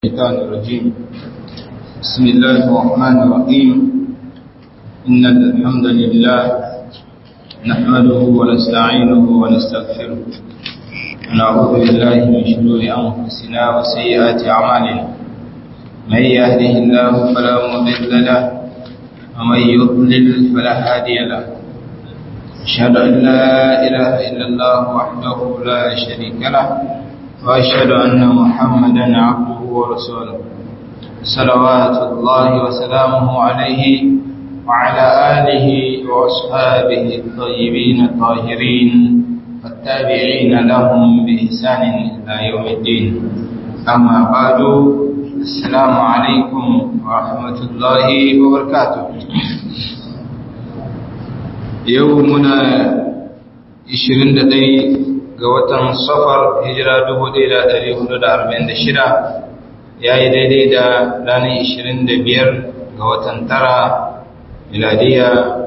الشيطان الرجيم. بسم الله الرحمن الرحيم. إن الحمد لله نحمده ونستعينه ونستغفره ونعوذ بالله من شرور أنفسنا وسيئات أعمالنا. من يهده الله فلا مضل له ومن يضلل فلا هادي له. أشهد أن لا إله إلا الله وحده لا شريك له وأشهد أن محمدا عبده ورسوله صلوات الله وسلامه عليه وعلى آله وأصحابه الطيبين الطاهرين والتابعين لهم بإحسان إلى يوم الدين. أما بعد، السلام عليكم ورحمة الله وبركاته. يومنا 21 ga watan Safar, hijira 1446, ya yi daidai da ranar 25 ga watan Tara, miladiya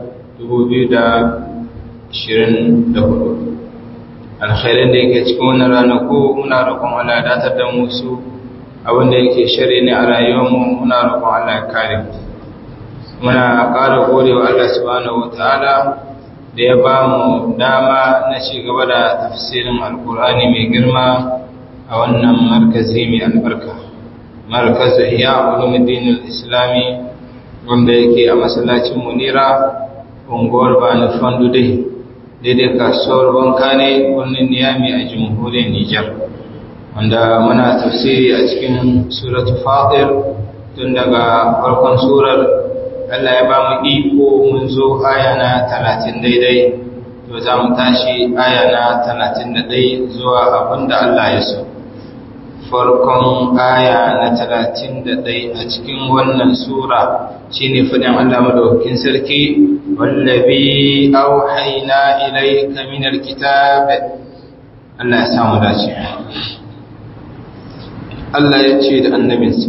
2024. Alkhairin da yake cikin wannan ranaku muna roƙon Allah ya datar da musu, abinda yake shari ne a rayuwarmu muna roƙon Allah ya kare. Muna ƙara godewa Allah subhanahu wataala da ya ba mu dama na ci gaba da tafsirin alkur'ani mai girma a wannan markazi mai albarka, markazu iya ulumuddin islami, wanda yake a masallacin munira unguwar bani fandude daidai kasuwar banka ne birnin niyami a jamhuriyar nijar, wanda muna tafsiri a cikin suratu fatir tun daga farkon surar. Allah ya ba mu iko mun zo aya na 30 daidai, to za mu tashi aya na 31 zuwa abinda Allah ya so. Farkon aya na 31 a cikin wannan sura shine fadin Allah madaukakin sarki, wallabi auhayna ilayka minal kitab. Allah ya samu dace. Allah ya ce da annabinsa,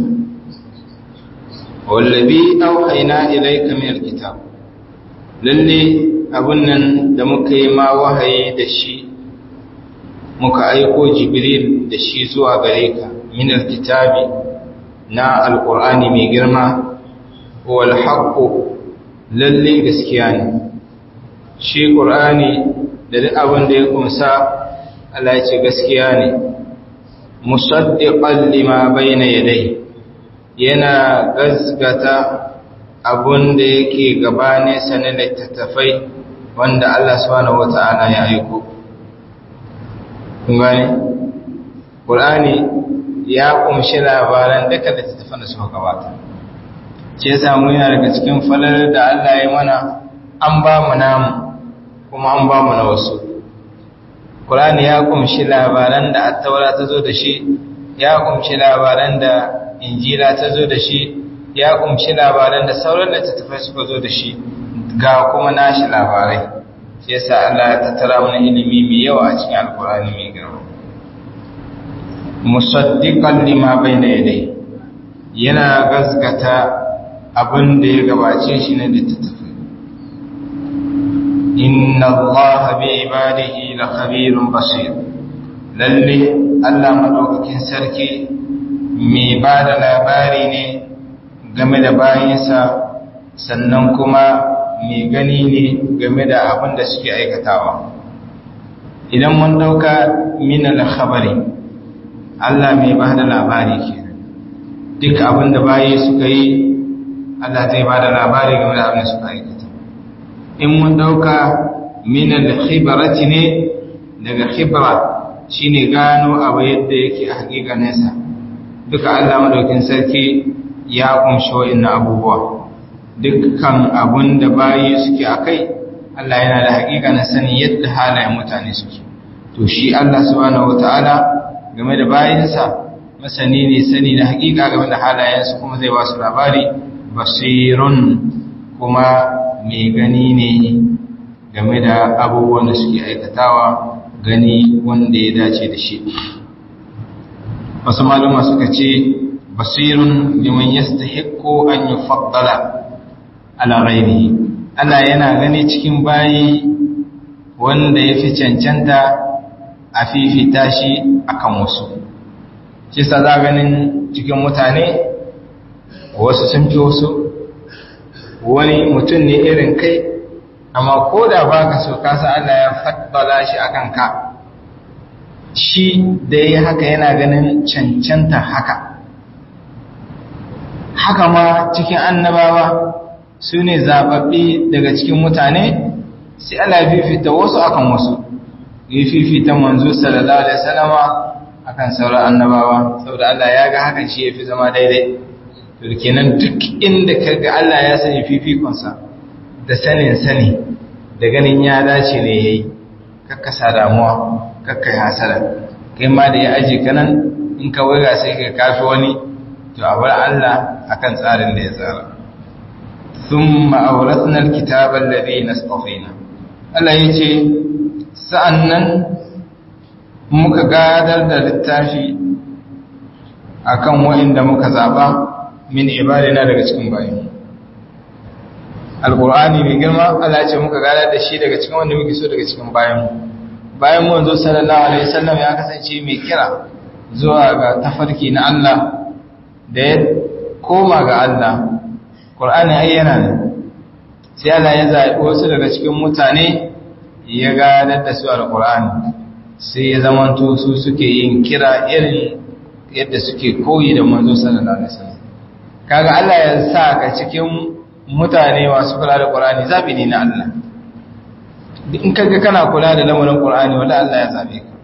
wallabi auhayna ilayka min alkitab, lalle abun nan da muka yi ma wahayi da shi, muka aiko jibril da shi zuwa gare ka, min alkitabi, na alqur'ani mai girma, wal haqqu, lalle gaskiya ne shi qur'ani da duk abin da ya kumsa. Allah ya ce gaskiya ne, musaddiqan lima bayna yadayhi, yana gazgata abun da yake gabane sanin littattafai wanda Allah subhanahu wata'ala ya aiko. Kun gane? Qur'ani ya kumshi labaran duka littattafan da suka gabata. Ce yasa mu yana daga cikin falar da Allah ya mana, an ba mu namu kuma an ba mu na wasu. Qur'ani ya kumshi labaran da At-Taura ta zo da shi, ya kumshi labaran da Injila ta zo da shi, ya kumshi labaran da sauran littattafai suka zo da shi, ga kuma nashi labarai. Shi yasa Allah ya tattara mana ilimi mai yawa a cikin Alkur'ani mai girma. Musaddiqan lima bayna yadayhi, yana gaskata abin da ya gabace shi na littattafai. Inna Allaha bi ibadihi la khabirun basir. Lalle Allah madaukakin sarki mai ba da labari ne game da bayansa, sannan kuma mai gani ne game da abin da suke aikatawa. Idan mun dauka minal khabari, Allah mai ba da labari ke, duk abin da bayi suka yi Allah zai ba da labari game da abin da suka aikata. In mun dauka minal khibarati ne, daga khibra shine gano abu yadda yake a hakikaninsa, duka Allah madaukin sarki ya kunshi wa'annan abubuwa. Dukkan abun da bayi suke akai, Allah yana da hakika na sani yadda halayen mutane suke. To shi Allah subhanahu wataala game da bayinsa masani ne, sani da hakika game da halayensu, kuma zai ba su labari. Basirun, kuma mai gani ne game da abubuwan da suke aikatawa, gani wanda ya dace da shi. Wasu maluma suka ce basirun liman yastahiqqu an yufaddala ala ghairihi, Allah yana gani cikin bayi wanda yafi cancanta a fifita shi akan wasu. Shi sa za ganin cikin mutane wasu sun fi wasu, wani mutum ne irin kai amma ko da ba ka so kasa Allah ya faddala shi a kanka, shi da ya haka yana ganin cancanta haka. Haka ma cikin annabawa su ne zaɓaɓɓe daga cikin mutane, sai Allah ya fifita wasu akan wasu, ya fifita manzo sallallahu alaihi wasallama akan sauran annabawa, saboda Allah ya ga hakan shi ya fi zama daidai. To kenan duk inda kaga Allah ya sani fifikonsa da sanin sani da ganin ya dace ne yayi, kakkasa damuwa, kakkai hasara, kai ma da ya aje kanan in ka waiga sai ka kafi wani, to a bar Allah akan tsarin da ya tsara. Thumma awrathna alkitaba alladhina istafayna, Allah yace sa'annan muka gadar da littafi akan wa'inda muka zaba min ibadina daga cikin bayin. Alqur'ani mai girma Allah ya ce muka gadar da shi daga cikin wanda muke so daga cikin bayin. Bayan manzo sallallahu alaihi wasallam ya kasance mai kira zuwa ga tafarki na Allah da ya koma ga Allah. Qur'ani ayyana ne, sai Allah ya zaɓi wasu daga cikin mutane ya gadar da su alqur'ani, sai ya zamanto su suke yin kira irin yadda suke koyi da manzo sallallahu alaihi wasallam. Kaga Allah ya sa ka cikin mutane masu kula da Qur'ani, zabi ne na Allah. In kaga kana kula da lamarin Qur'ani, wallahi Allah ya zabe ka.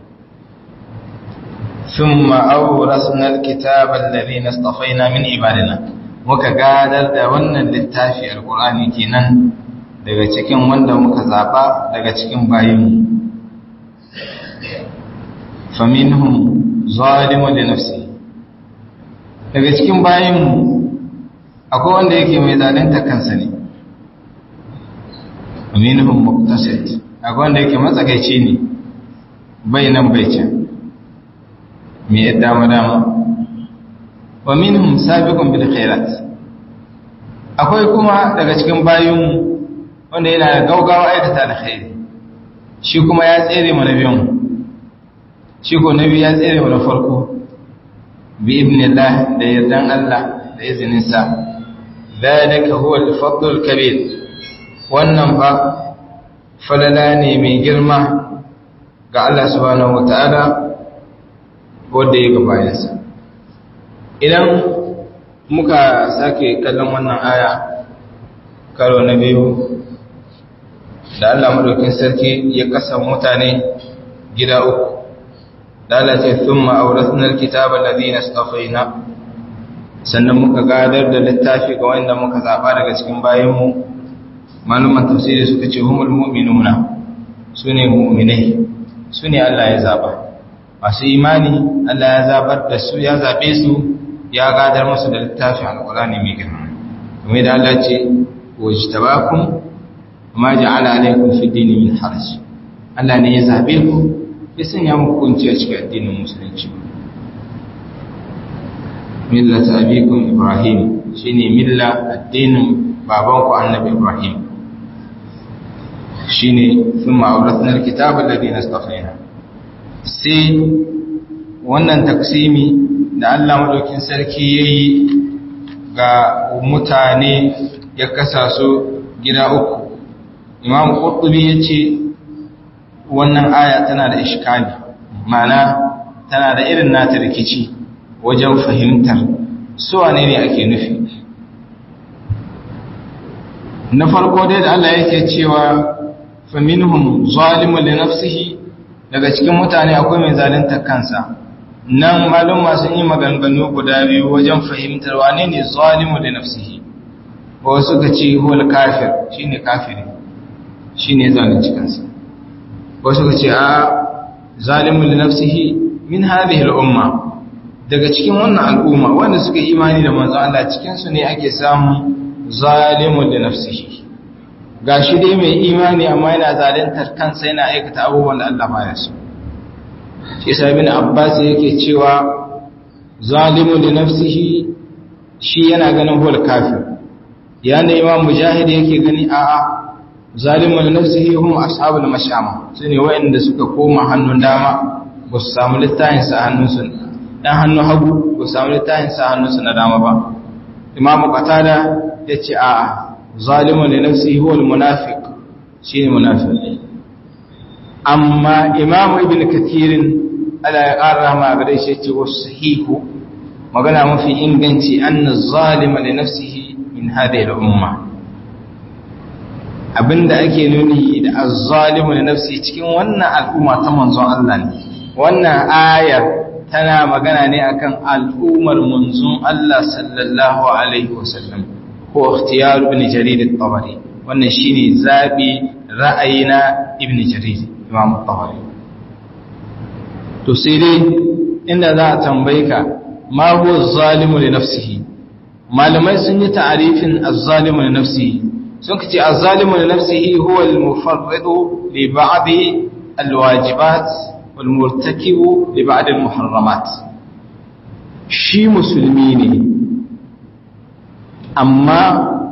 Thumma awrasna alkitaba alladhina istafayna min ibadina, muka gadar da wannan littafi alqur'ani kenan daga cikin wanda muka zaba daga cikin bayinmu. Faminhum zalimun li nafsihi, daga cikin bayinmu akwai wanda yake mai zalunta kansa ne. Faminhum muqtasid, akwai wanda yake matsakaici ne, bai nan bai can, mai yadda madama. Wa minhum sabiqun bil khairat, akwai kuma daga cikin bayinmu wanda yana da gaugawa aikata alkhairi, shi kuma ya tsere mana biyun, shi ko nabi ya tsere mana farko bi ibnillah, da yardan Allah da izininsa. Zalika huwa al-fadl al-kabir, wannan ba falala ne mai girma ga Allah subhanahu wataala wanda ya gabayansa. Idan muka sake kallon wannan aya karo na biyu, da Allah madaukin sarki ya kasa mutane gida uku, da Allah ce thumma awrathna alkitaba alladhina istafayna, sannan muka gadar da littafi ga wanda muka zaba daga cikin bayanmu. Maluman tafsiri suka ce humul mu'minuna, sune mu'minai, sune Allah ya zaba masu imani. Allah ya zabar da su, ya zabe su, ya gadar musu da littafin alqur'ani mai girma. Kuma da Allah ce wajtabakum ma ja'ala alaykum fi dini min haraj, Allah ne ya zabe ku, ya sanya muku kunci a cikin addinin musulunci. Millata abikum Ibrahim, shine milla addinin babanku annabi Ibrahim, shine thumma awrathna alkitaba alladhina istafayna. Sai wannan taksimi da Allah madaukin sarki yayi ga mutane ya kasa su gida uku. Imam Qurtubi yace wannan aya tana da iskali, ma'ana tana da irin nata rikici wajen fahimtar su wane ne ake nufi. Na farko dai da Allah yake cewa faminhum zalimun li nafsihi, daga cikin mutane akwai mai zalunta kansa. Nan maluma sun yi maganganu guda biyu wajen fahimtar wane ne zalimun li nafsihi. Wasu suka ce huwal kafir, shine kafiri, shine zalunci kansa. Wasu suka ce a zalimun li nafsihi min hadhihi al-umma, daga cikin wannan al'umma wanda suka yi imani da manzo Allah, cikin su ne ake samun zalimun li nafsihi. Gashi dai mai imani amma yana zaluntar kansa, yana aikata abubuwan da Allah baya so. Shi sai ibn Abbas yake cewa zalimun li nafsihi shi yana ganin huwal kafir. Yana Imam Mujahid yake gani a'a zalimun li nafsihi hum ashabul mashama, sune wayanda suka koma hannun dama ba su samu littafin sa hannunsu dan hannu hagu ko samu littafin sa hannunsa na dama ba. Imam Qatada yace a'a zalimun li nafsihi huwa al-munafiq shine munafiqi. Amma Imam Ibn Kathir ala ya qarrama gare shi yace wasahihu magana mafi inganci anna zalima li nafsihi min hadhihi al-umma. Abinda ake nuni da az-zalimu li nafsihi cikin wannan al'umma ta manzon Allah ne. Wannan ayar tana magana ne akan al'ummar manzon Allah sallallahu alaihi wasallam ko ikhtiyar ibn Jarir at-Tabari. Wannan shine zabi ra'ayina ibn Jarir Imam at-Tabari. To sai dai inda za a tambaye ka ma huwa az-zalimu li nafsihi, malamai sun yi ta'arifin az-zalimu li nafsihi sun ce az-zalimu li nafsihi huwa al-mufarridu li ba'd al-wajibat wal murtakibu li ba'd al-muharramat. Shi musulmi ne amma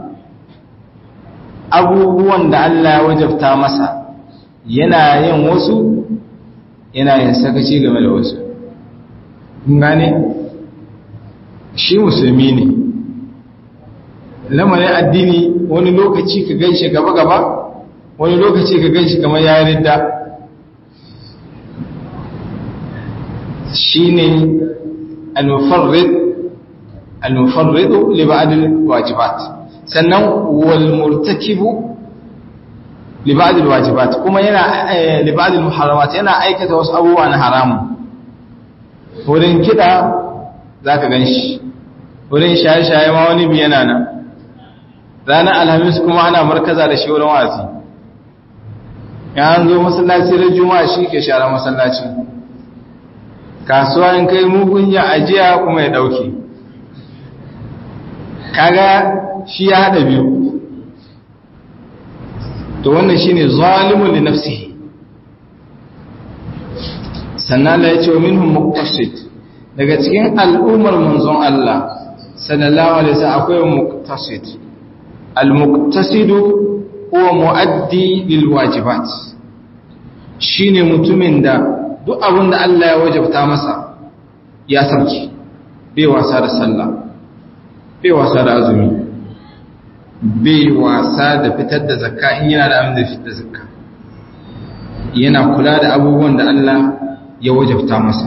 abubuwan da Allah ya wajabta masa yana yin wasu yana yin sakaci game da wasu. Gane shi musulmi ne, lamarin addini wani lokaci ka ganshi gaba-gaba wani lokaci ka ganshi kamar ya ridda. shi ne al-mufarridu li ba'd al-wajibat, sannan wal murtakibu li ba'd al-wajibat, kuma yana li ba'd al-muharramat, yana aikata wasu abubuwa na haramu. Wurin kiɗa za ka gan shi, wurin shaye-shaye ma wani biyana nan, ranar alhamis kuma ana markaza da shi wurin wazi, ya an zo masallaci da juma'a shi ke share masallaci, kasuwa in kai mugun ya ajiya kuma ya ɗauke, kaga shi ya haɗa biyu. To wannan shi ne zalimun li nafsihi. Sannan Allah ya ce wa minhum muqtasid, daga cikin al'ummar manzon Allah sallallahu alaihi wasallam akwai muqtasid. Al-muqtasidu huwa muaddi lil wajibat, shine mutumin da duk abin da Allah ya wajabta masa ya sauke, bai wasa da sallah, bai wasa da azumi, bai wasa da fitar da zakka in yana da abin da fitar da zakka, yana kula da abubuwan da Allah ya wajabta masa.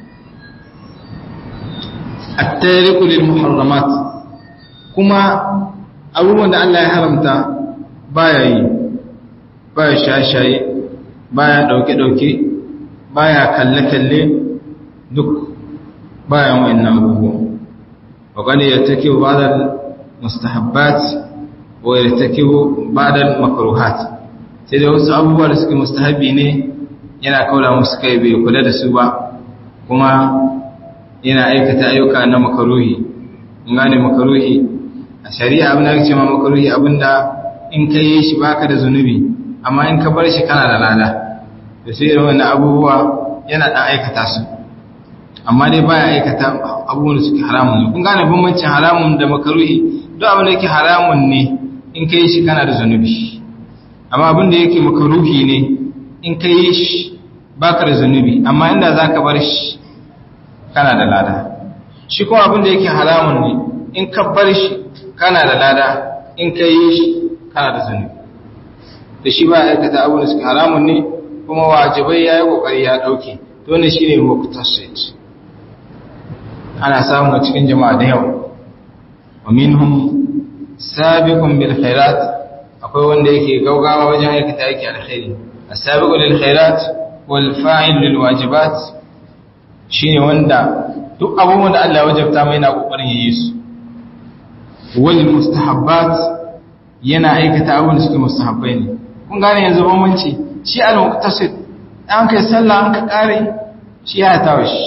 At-tariqu lil muharramat, kuma abubuwan da Allah ya haramta baya yi, baya shaye-shaye, baya dauke-dauke, baya kalle-kalle, duk baya wa'annan abubuwan. Wa qad yattakibu ba'da al-mustahabbat wa yattakibu ba'da al-makruhat, sai da wasu abubuwa da suke mustahabi ne yana kaula musu kai, bai kula da su ba, kuma yana aikata ayyuka na makaruhi. In gane makaruhi a shari'a abin da ake cewa makaruhi abinda in ka yi shi baka da zunubi, amma in ka bar shi kana da lada. Da sai da wannan abubuwa yana dan aikata su, amma dai baya aikata abubuwan da suke haramun ne. Kun gane bambancin haramun da makaruhi? Duk abin da yake haramun ne in ka yi shi kana da zunubi, amma abin da yake makaruhi ne in ka yi shi baka da zunubi, amma inda zaka bar shi kana da lada. Shi kuma abin da yake haramun ne in ka bar shi kana da lada, in ka yi shi kana da zunubi. Da shi ba aikata abin da suke haramun ne, kuma wajibai ya yi kokari ya dauke. To ne shine muqtasid. Ana samu a cikin jama'a da yawa. Wa minhum sabiqun bil khairat, akwai wanda yake gaugawa wajen aikata aiki alkhairi. As-sabiqu lil khairat wal fa'il lil wajibat, shine wanda duk abubuwan da Allah ya wajabta mai yana kokarin yayi su. Wal mustahabbat, yana aikata abubuwan da suke mustahabbai ne. Kun gane yanzu bambanci? Shi al-muqtasid an kai sallah an ka kare shi ya tawo shi,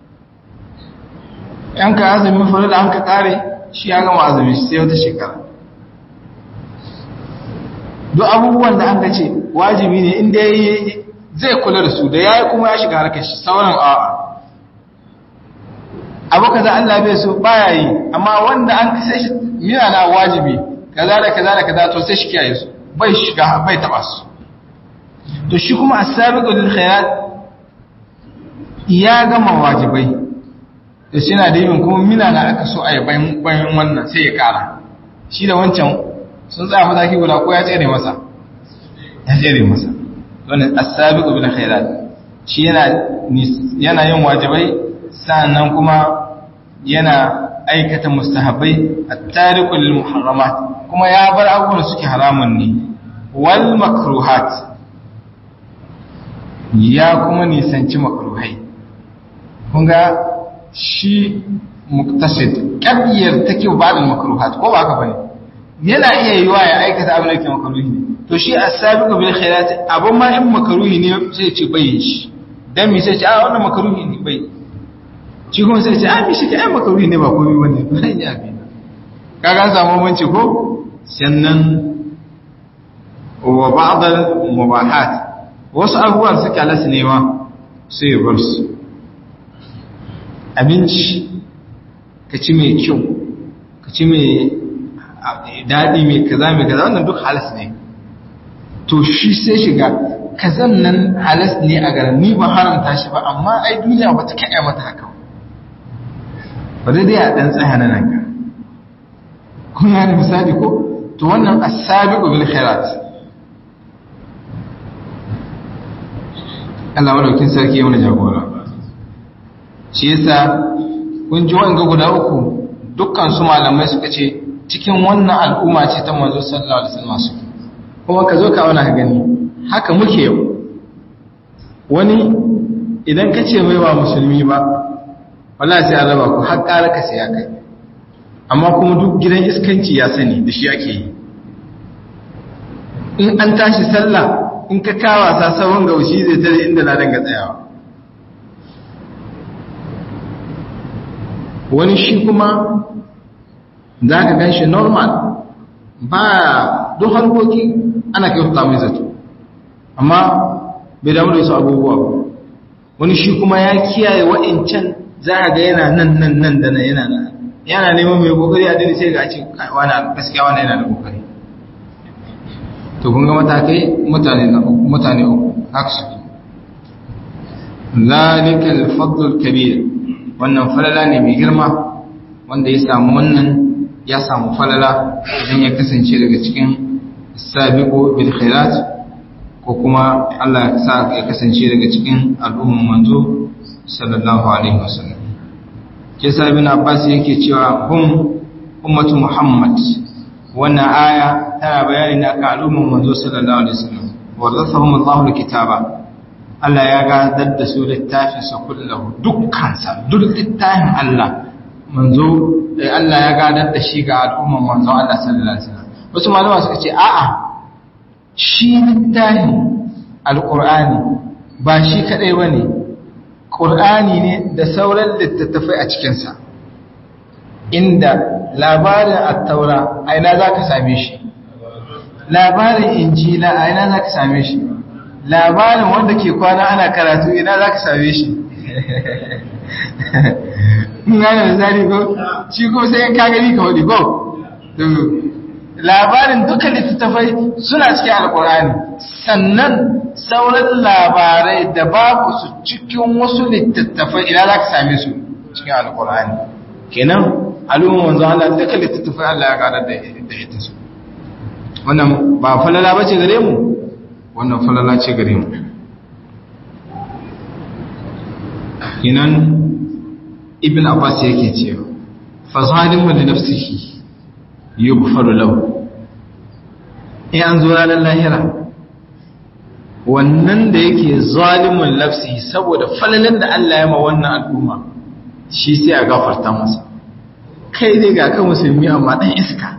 an ka azumin farilla an ka kare shi ya gama azumin shi sai wata shekara. Duk abubuwan da an ka ce wajibi ne inda yayi zai kula da su, da yayi kuma ya shiga harkar shi, sauran a'a. Abu kaza Allah bai so baya yi, amma wanda an kasa shi mina na wajibi kaza da kaza da kaza to sai shi kiyaye su, bai shiga bai taba su. To shi kuma as-sabiqu lil khairat ya gama wajibai da shi na da yin kuma mina na aka so a yi bayan wannan sai ya kara shi da wancan sun tsaya mataki guda ko ya tsere masa wannan as-sabiqu bil khairat shi yana yin wajibai sannan kuma yana aikata mustahabbai at-tariqu lil muharramat kuma ya bar abubuwan suke haramun ne wal makruhat ya kuma nisanci makruhai kun ga shi muktasid kabiyar take ba da makruhat ko ba ka bane yana iya yiwa ya aikata abin da ke makruhi ne to shi as-sabiqu bil khairat abun ma in makruhi ne sai ce bai shi dan mi sai ce a wannan makruhi ne bai shi kuma sai ce a mi shi kai makruhi ne ba komai bane bai ya bi kaga an samu banci ko sannan wa ba'd al-mubahat wasu abubuwan suka lasu ne ma sai bar su abinci ka ci mai kyau ka ci mai daɗi mai kaza wannan duk halas ne to shi sai shiga kazan nan halas ne a garin ni ba haramta shi ba amma ai duniya ba ta kai mata haka ba dai a dan tsaya nan ga kun yana misali ko to wannan as-sabiqu bil khairat Allah madaukin sarki ya mana jagora shi yasa kun ji wanga guda uku dukkan su malamai suka ce cikin wannan al'umma ce ta manzo sallallahu alaihi wasallam su kuma ka zo ka auna ka gani haka muke yau wani idan ka ce mai ba musulmi ba wallahi sai an raba ku har ƙara ka sai ya kai amma kuma duk gidan iskanci ya sani da shi ake yi in an tashi sallah in ka kawa sa sabon gaushi zai tare inda na danga tsayawa wani shi kuma za ka gan shi normal ba duk harkoki ana kyauta mai zato amma bai damu da su abubuwa ba wani shi kuma ya kiyaye wa'incan za a ga yana nan da nan yana neman mai kokari a dini sai ga a ce wani gaskiya wani yana da kokari to kun ga matakai mutane uku haka su zalikal fadlul kabir wannan falala ne mai girma wanda ya samu wannan ya samu falala idan ya kasance daga cikin sabiqu bil khairat ko kuma Allah ya sa ya kasance daga cikin al'umman manzo sallallahu alaihi wasallam kisa ibn Abbas yake cewa hum ummatu Muhammad wannan aya tana bayani ne akan al'umman manzo sallallahu alaihi wasallam warasahum Allahu alkitaba Allah ya gadar da su littafin sa kullahu dukkan sa duk littafin Allah manzo Allah ya gadar da shi ga al'umman manzo Allah sallallahu alaihi wasallam wasu malama suka ce a'a shi littafin alqur'ani ba shi kadai bane qur'ani ne da sauran littattafai a cikin sa inda labarin at-taura aina zaka same shi labarin injila aina zaka same shi labarin wanda ke kwana ana karatu ina zaka same shi ngana zari ko shi ko sai ka gani ka wadi ko labarin dukkan littattafai suna cikin alkur'ani sannan sauran labarai da babu su cikin wasu littattafai ina za ka same su cikin alkur'ani kenan al'umma wanzu Allah dukkan littattafai Allah ya gadar da ita su wannan ba falala ba ce gare mu wannan falala ce gare mu kenan ibn Abbas yake cewa fa zalimun li nafsihi yughfaru lahu in an zo ranar lahira wannan da yake zalimun nafsihi saboda falalan da Allah ya ma wannan al'umma shi sai a gafarta masa kai dai ga kan musulmi amma dan iska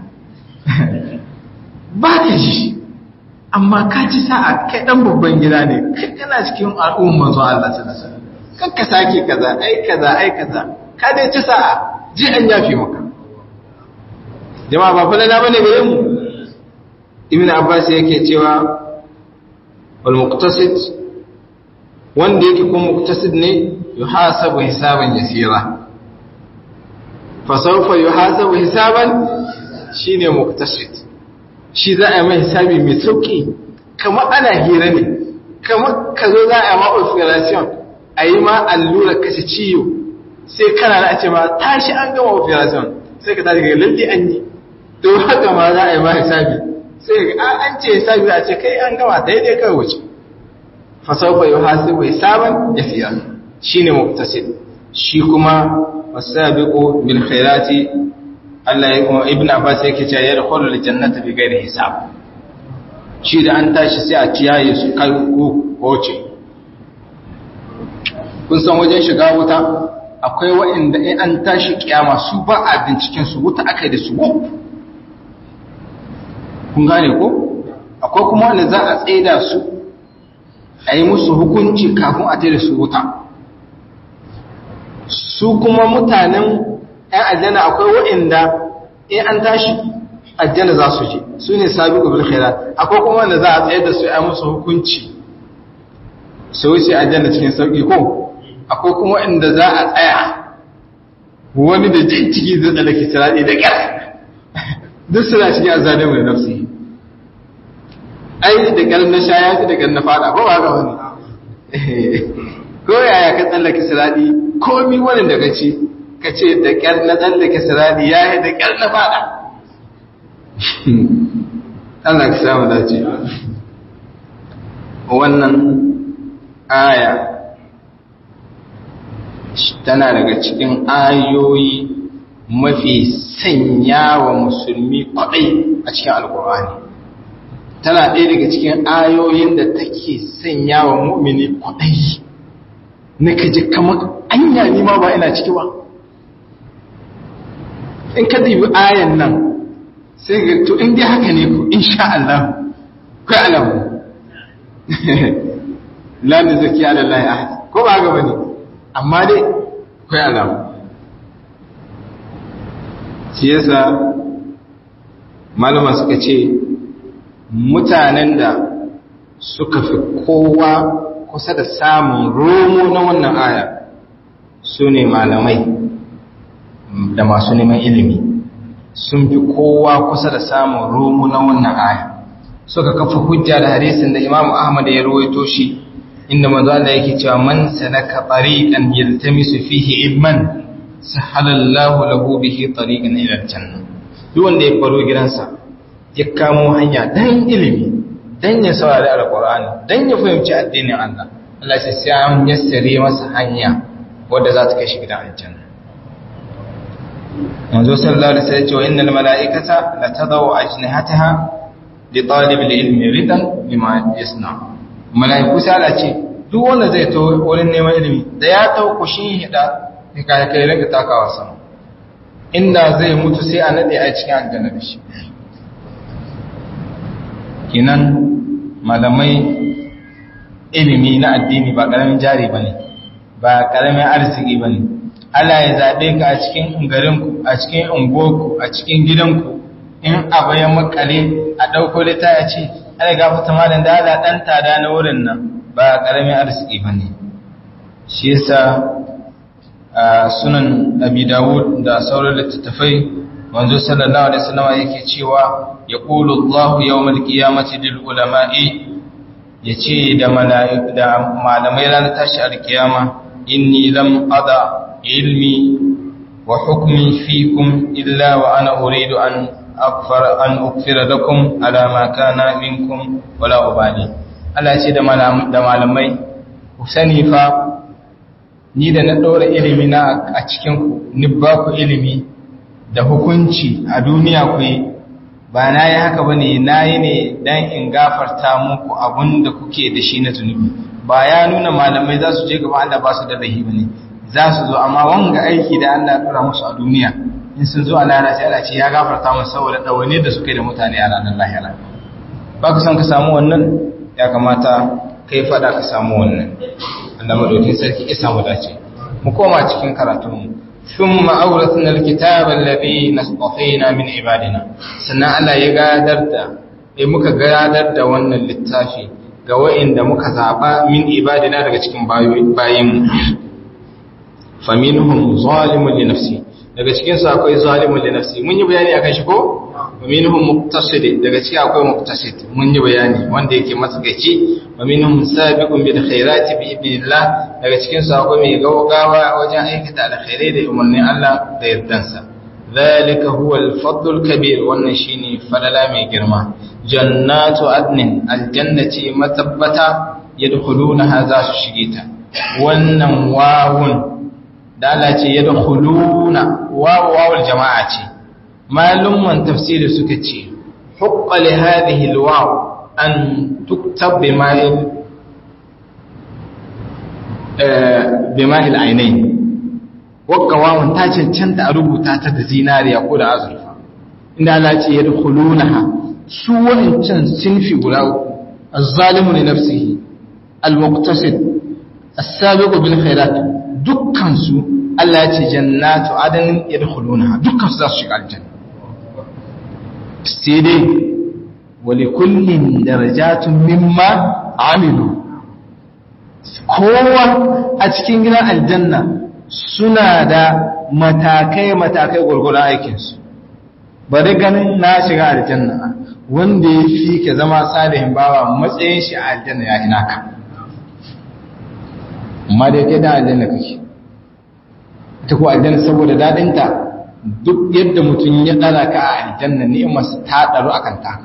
ba ka ji amma ka ci sa'a kai dan babban gida ne kai kana cikin al'umma manzo Allah sallallahu alaihi wasallam kanka sake kaza ai kaza ka dai ci sa'a ji an yafi maka jama'a ba falala bane gare mu ibn Abbas yake cewa wal muqtasid wanda yake kuma muqtasid ne yuhasabu hisaban yasira fa sawfa yuhasabu hisaban shine muqtasid shi za a mai hisabi mai sauki kamar ana hira ne kamar kazo za a ma operation ayi ma allura kashe ciwo sai kana da ce ma tashi an gama operation sai ka tashi ga lalle an yi to haka ma za a yi ma hisabi sai an ce hisabi za a ce kai an gama daidai kai wuce fa sawfa yuhasibu hisaban yasira shine muqtasid shi kuma wasabiqu bil khairati Allah ya kuma ibn Abbas yake cewa ya dakhulu al jannata bi ghairi hisab shi da an tashi sai a ciyaye su kai ko wuce kun san wajen shiga wuta akwai waɗanda in an tashi kiyama su ba a binciken su wuta akai da su kun gane ko akwai kuma wanda za a tsaida su a yi musu hukunci kafin a tsaida su wuta su kuma mutanen ‘yan aljanna akwai waɗanda in an tashi aljanna za su je su ne sabi bil khairat akwai kuma wanda za a tsaye da su a musu hukunci su wuce aljanna cikin sauƙi ko akwai kuma waɗanda za a tsaya wani da jin ciki zai tsallake sirari da ƙyar duk suna cikin azanin mai nafsi ai da ƙyar na sha ya fi da ƙyar na fada ko ba ga wani ko yaya ka tsallake sirari komi wani daga ci ka ce da ƙyar na tsallake sirari ya yi da ƙyar na fada Allah ka samu dace wannan aya tana daga cikin ayoyi mafi sanya wa musulmi kwaɗai a cikin alkur'ani tana ɗaya daga cikin ayoyin da take sanya wa mu'mini kwaɗai na kaji kamar anya ni ma ba ina ciki ba in ka dubi ayan nan sai ga to in dai haka ne ku insha Allah kai alamu la nuzaki ala Allah ahad ko ba ga bane amma dai kai alamu shi yasa malama suka ce mutanen da suka fi kowa kusa da samun romo na wannan aya su ne malamai da masu neman ilimi sun fi kowa kusa da samun romo na wannan aya suka kafa hujja da hadisin da Imam Ahmad ya rawaito shi inda manzo Allah yake cewa man sanaka tariqan yaltamisu fihi ilman sahalallahu lahu bihi tariqan ila aljanna duk wanda ya baro gidansa ya kamo hanya dan ilimi dan ya saurari alqur'ani dan ya fahimci addinin Allah Allah sai an yassare masa hanya wadda za ta kai shi gidan aljanna manzo sallallahu alaihi wasallam ya ce wa innal malaikata la tadau ajnihataha li talib al-ilmi ridan bima yasna malaiku sai Allah ce duk wanda zai to wurin neman ilimi da ya tauku shi hida kai rage takawa sama inda zai mutu sai a nade a cikin aljanna da shi kinan malamai ilimi na addini ba karamin jari bane ba karamin arziki bane Allah ya zabe ka a cikin garinku a cikin ungoku a cikin gidanku in abu ya makale a dauko lita ya ce ana gafata malam da Allah dan tada na wurin nan ba karamin arziki bane shi yasa sunan Abi Dawud da sauran littattafai manzo sallallahu alaihi wasallam yake cewa yaqulu Allah yawmal qiyamati lil ulama'i yace da mala'iku da malamai ranar tashi alkiyama inni lam ada ilmi wa hukmi fikum illa wa ana uridu an ukfira lakum ala ma kana minkum wala ubali Allah ce da malamai ku sani fa ni da na ɗora ilimi na a cikinku ni ba ku ilimi da hukunci a duniya ku yi ba na yi haka ba ne na yi ne don in gafarta muku abin da kuke da shi na zunubi ba ya nuna malamai za su je gaba Allah ba su da rahi ba ne za su zo amma wanga aiki da Allah ya ɗora musu a duniya in sun zo a lalata sai Allah ce ya gafarta musu saboda ɗawane da suka yi da mutane a ranar lahira ba ku san ka samu wannan ya kamata kai fada ka samu wannan Allah madaukin sarki ya samu dace mu koma cikin karatunmu thumma awrathna alkitaba alladhi nastafina min ibadina sannan Allah ya gadar da muka gadar da wannan littafi ga wa'inda muka zaba min ibadina daga cikin bayinmu faminhum zalimun li nafsi daga cikin su akwai zalimun li nafsi mun yi bayani akan shi ko wa minhum muqtasid daga cikin akwai muqtasid mun yi bayani wanda yake matsakaici wa minhum sabiqun bil khairati bi idnillah daga cikin su akwai mai gaugawa wajen aikata alkhairai da umarnin Allah da yardansa zalika huwa al-fadl kabir wannan shine falala mai girma jannatu adnin aljannati matabbata yadkhulunaha za su shige ta wannan wawun da Allah ce yadkhuluna wawul jama'a ce malumman tafsiri suka ce hukka li hadhihi alwaw an tuktab bima'il ainain wakka wawun ta cancanta a rubuta ta da zinariya ko da azurfa inda Allah ce yadkhulunaha su wa'ancan sinfi guda uku az-zalimu li nafsihi al-muqtasid as-sabiqu bil khairat dukkan su Allah ya ce jannatu adnin yadkhulunaha dukkan su za su shiga aljanna sai dai wa li kullin darajatun mimma amilu kowa a cikin gidan aljanna suna da matakai gurgurdan aikinsu bari ganin na shiga aljanna wanda ya fi ka zama salihin bawa matsayin shi a aljanna ya ina ka amma da yake da aljanna kake ta ko aljanna saboda dadinta duk yadda mutum ya dara ka a aljanna ni'imar ta daru akan taka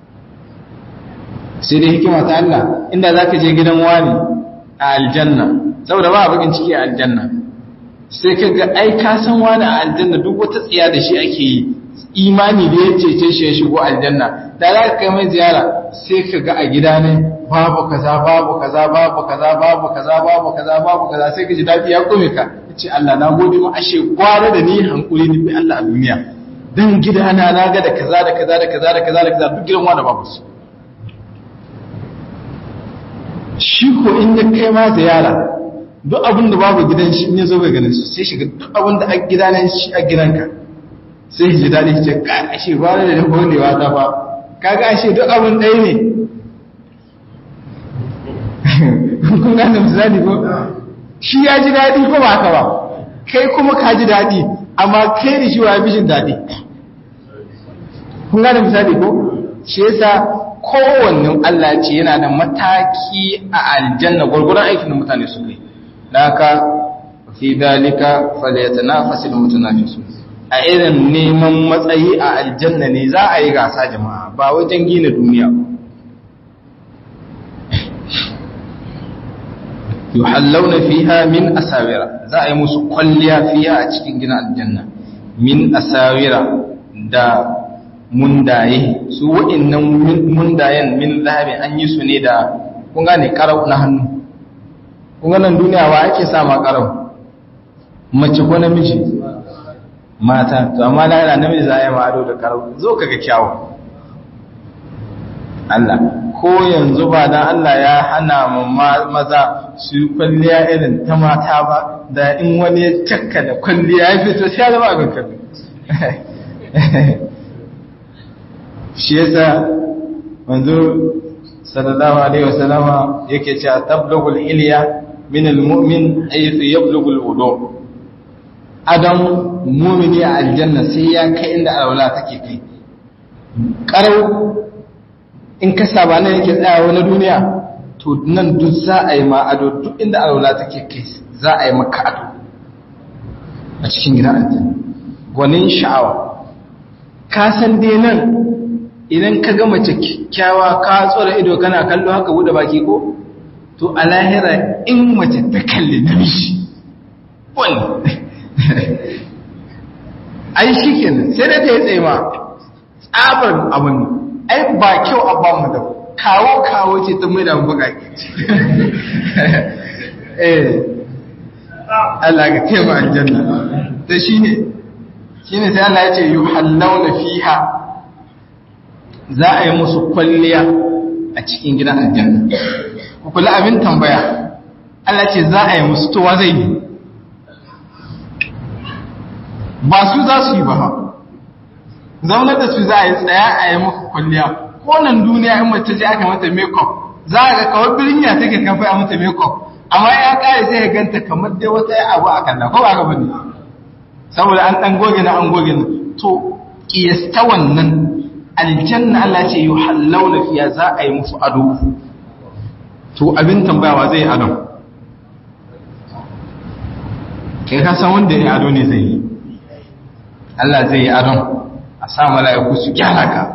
sai dai hikima ta Allah inda zaka je gidan wani a aljanna saboda ba bakin ciki a aljanna sai ka ga ai ka san wani a aljanna duk wata tsiya da shi ake yi imani da ya cece shi ya shigo aljanna da za ka kai mai ziyara sai ka ga a gida ne babu kaza babu kaza babu kaza babu kaza babu kaza babu kaza sai ka ji dadi ya kome ka ce Allah na gode mu ashe gwara da ni hankuri ni bi Allah a duniya dan gidana na ga da kaza da kaza da kaza da kaza da kaza duk gidan wanda babu su shi ko in ya kai ma ziyara duk abin da babu gidan shi in ya zo bai ganin su sai shiga duk abin da a gidanen shi a gidanka sai ji daɗi ce ka ashe ba da holewa ta ba kaga ashe duk abin ɗaya ne kun gane misali ko shi ya ji daɗi ko ba haka ba kai kuma ka ji daɗi amma kai da shi wa bishin daɗi kun gane misali ko shi yasa kowanne Allah ce yana da mataki a aljanna gurgurun aikin da mutane su kai da haka fi dalika falyatanafasul mutanafisun a irin neman matsayi a aljanna ne za a yi gasa jama'a ba wajen gina duniya ba yuhallawna fiha min asawira za a yi musu kwalliya fiha a cikin gina aljanna min asawira da mundaye su wa'annan mundayen min zahabi an yi su ne da kun gane karau na hannu kun ganin duniya wa ake sama karau mace ko namiji mata to amma da yana namiji za a yi ma'ado da karau zo kaga kyawu Allah ko yanzu ba dan Allah ya hana mu maza su kwalliya irin ta mata ba da in wani ya cakka da kwalliya ya fito sai ya zama abin kallo shi yasa manzo sallallahu alaihi wasallama yake cewa tablugul ilya min almu'min haythu yablughu alwudu adam mu'mini a aljanna sai ya kai inda alwala take kai karau in ka saba nan yake tsayawa na duniya to nan duk za a yi ma ado duk inda alwala take kai za a yi maka ado a cikin gidan aljanna gwanin sha'awa ka san dai nan idan ka ga mace kyakkyawa ka tsora ido kana kallo haka bude baki ko to a lahira in mace ta kalli namiji wani ai shi kenan sai da ta yi tsaye ma tsabar abin ai ba kyau a ba mu da kawo ce ta mai da bukaki Allah ga kai ma aljanna ta shine sai Allah ya ce yuhallawna fiha za a yi musu kwalliya a cikin gidan aljanna ku kula abin tambaya Allah ce za a yi musu to wa zai yi ba su za su yi ba ha zaunar da su za a yi tsaya a yi muku kwalliya ko nan duniya in mace ce aka mata makeup za a ga kawai birniya take kafa a mata makeup amma ya kare sai ya ganta kamar dai wata abu a kalla ko ba ga bane saboda an dan goge na an goge to kiyasta wannan aljanna Allah ce yuhallawna fiya za a yi musu ado to abin tambayawa zai ado kai ka san wanda ya ado ne zai yi Allah zai yi ado a sa mala'iku su gyara ka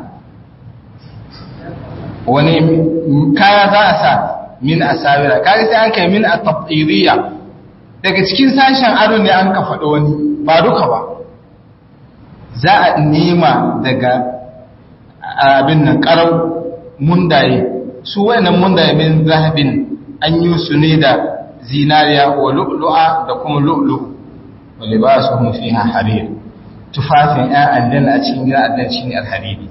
wani kaya za a sa min asawira kaga sai an kai min at-tab'idiyya daga cikin sashen ado ne an ka faɗo wani ba duka ba za a nema daga abin nan karau mundaye su wayannan mundaye min zahabin an yi su ne da zinariya wa lu'lu'a da kuma lu'lu wa libasuhum fiha harir tufafin ya aljanna a cikin gidan aljanna shine al-hariri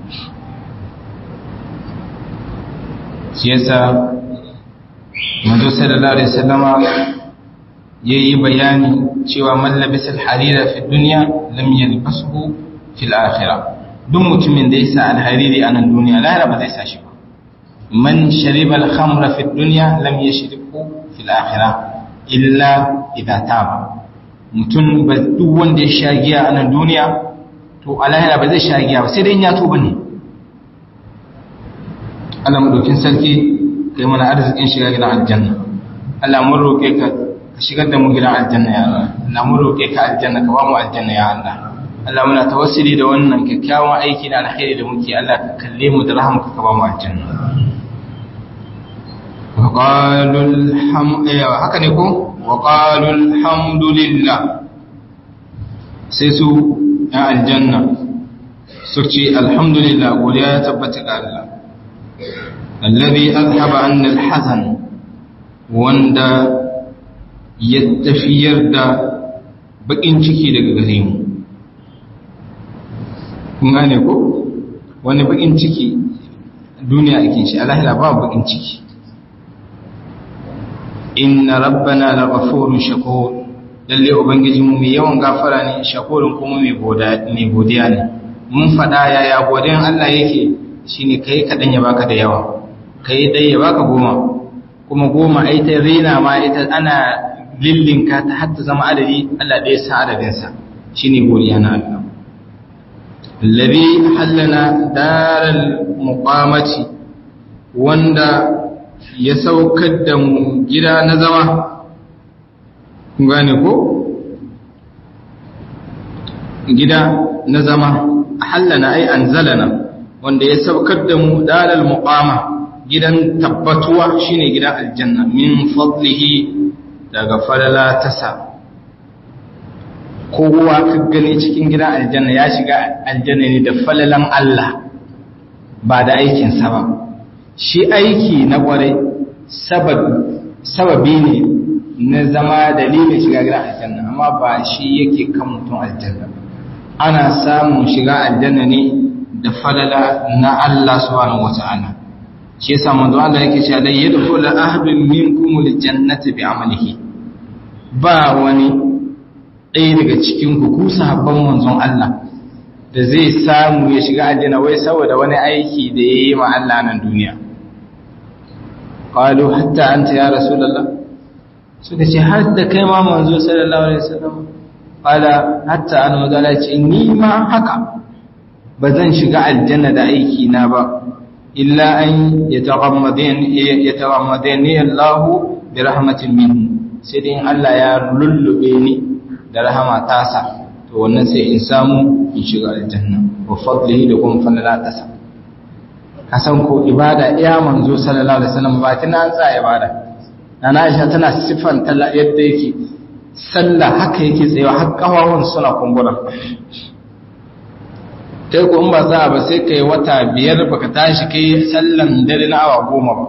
shi yasa manzo sallallahu alaihi wasallama yayi bayani cewa man labisa al-harira fi dunya lam yalbasuhu fil akhirah duk mutumin da yasa al-hariri a nan duniya lahira ba zai sa shi ba man shariba al-khamra fi dunya lam yashribhu fil akhirah illa idha taba mutum ba duk wanda ya sha giya a nan duniya to a lahira ba zai sha giya ba sai dai ya tuba ne Allah madaukin sarki kai mana arzikin shiga gidan aljanna Allah mun roke ka shigar da mu gidan aljanna ya Allah Allah mun roke ka aljanna ka ba mu aljanna ya Allah Allah muna tawassuli da wannan kyakkyawan aiki da alkhairi da muke Allah ka kalle mu da rahmanka ka ba mu aljanna wa qalu haka ne ko wa qalu alhamdulillah sai su ya aljanna su ce alhamdulillah godiya ya tabbata ga Allah alladhi azhaba anna alhazan wanda ya tafiyar da bakin ciki daga gare mu kun gane ko wani bakin ciki duniya ake shi alahira ba bakin ciki inna rabbana laghafurun shakur lalle ubangijinmu mai yawan gafara ne shakurin kuma mai godiya ne mun faɗa yaya godiyan Allah yake shine kai kaɗan ya baka da yawa kai dai ya baka 10 kuma 10 ai ta rena ma ita ana lillinka ta hatta zama adadi Allah da ya sa adadin sa shine godiya na Allah alladhi hallana daral muqamati wanda ya saukar da mu gida na zama kun gane ko gida na zama hallana ai anzalana wanda ya saukar da mu dalal muqama gidan tabbatuwa shine gidan aljanna min fadlihi daga falala tasa kowa ka gani cikin gidan aljanna ya shiga aljanna ne da falalan Allah ba da aikin sa ba shi aiki na kware sababi ne na zama dalilin shiga gidan aljanna amma ba shi yake kan mutum aljanna ana samun shiga aljanna ne da falala na Allah subhanahu wata'ala shi yasa manzo Allah yake cewa la yadkhulu ahadun minkum aljannata bi'amalihi ba wani ɗaya daga cikin ku sahabban manzon Allah da zai samu ya shiga aljanna wai saboda wani aiki da yayi ma Allah nan duniya qalu hatta anta ya rasulullah suka ce har da kai ma manzo sallallahu alaihi wasallam qala hatta an mazala ce ni ma haka ba zan shiga aljanna da aiki na ba illa an yataghammadani Allah bi rahmatin minhu sai dai Allah ya lullube ni da rahama tasa to wannan sai in samu in shiga aljanna wa fadlihi da kuma fadlan tasa kasan ko ibada iya manzo sallallahu alaihi wasallam ba tana an tsaya ibada nana Aisha tana sifanta yadda yake sallah haka yake tsayawa har kawawun suna kumbura kai ko in ba za ba sai kai wata 5 baka tashi kai sallan dare na awa 10 ba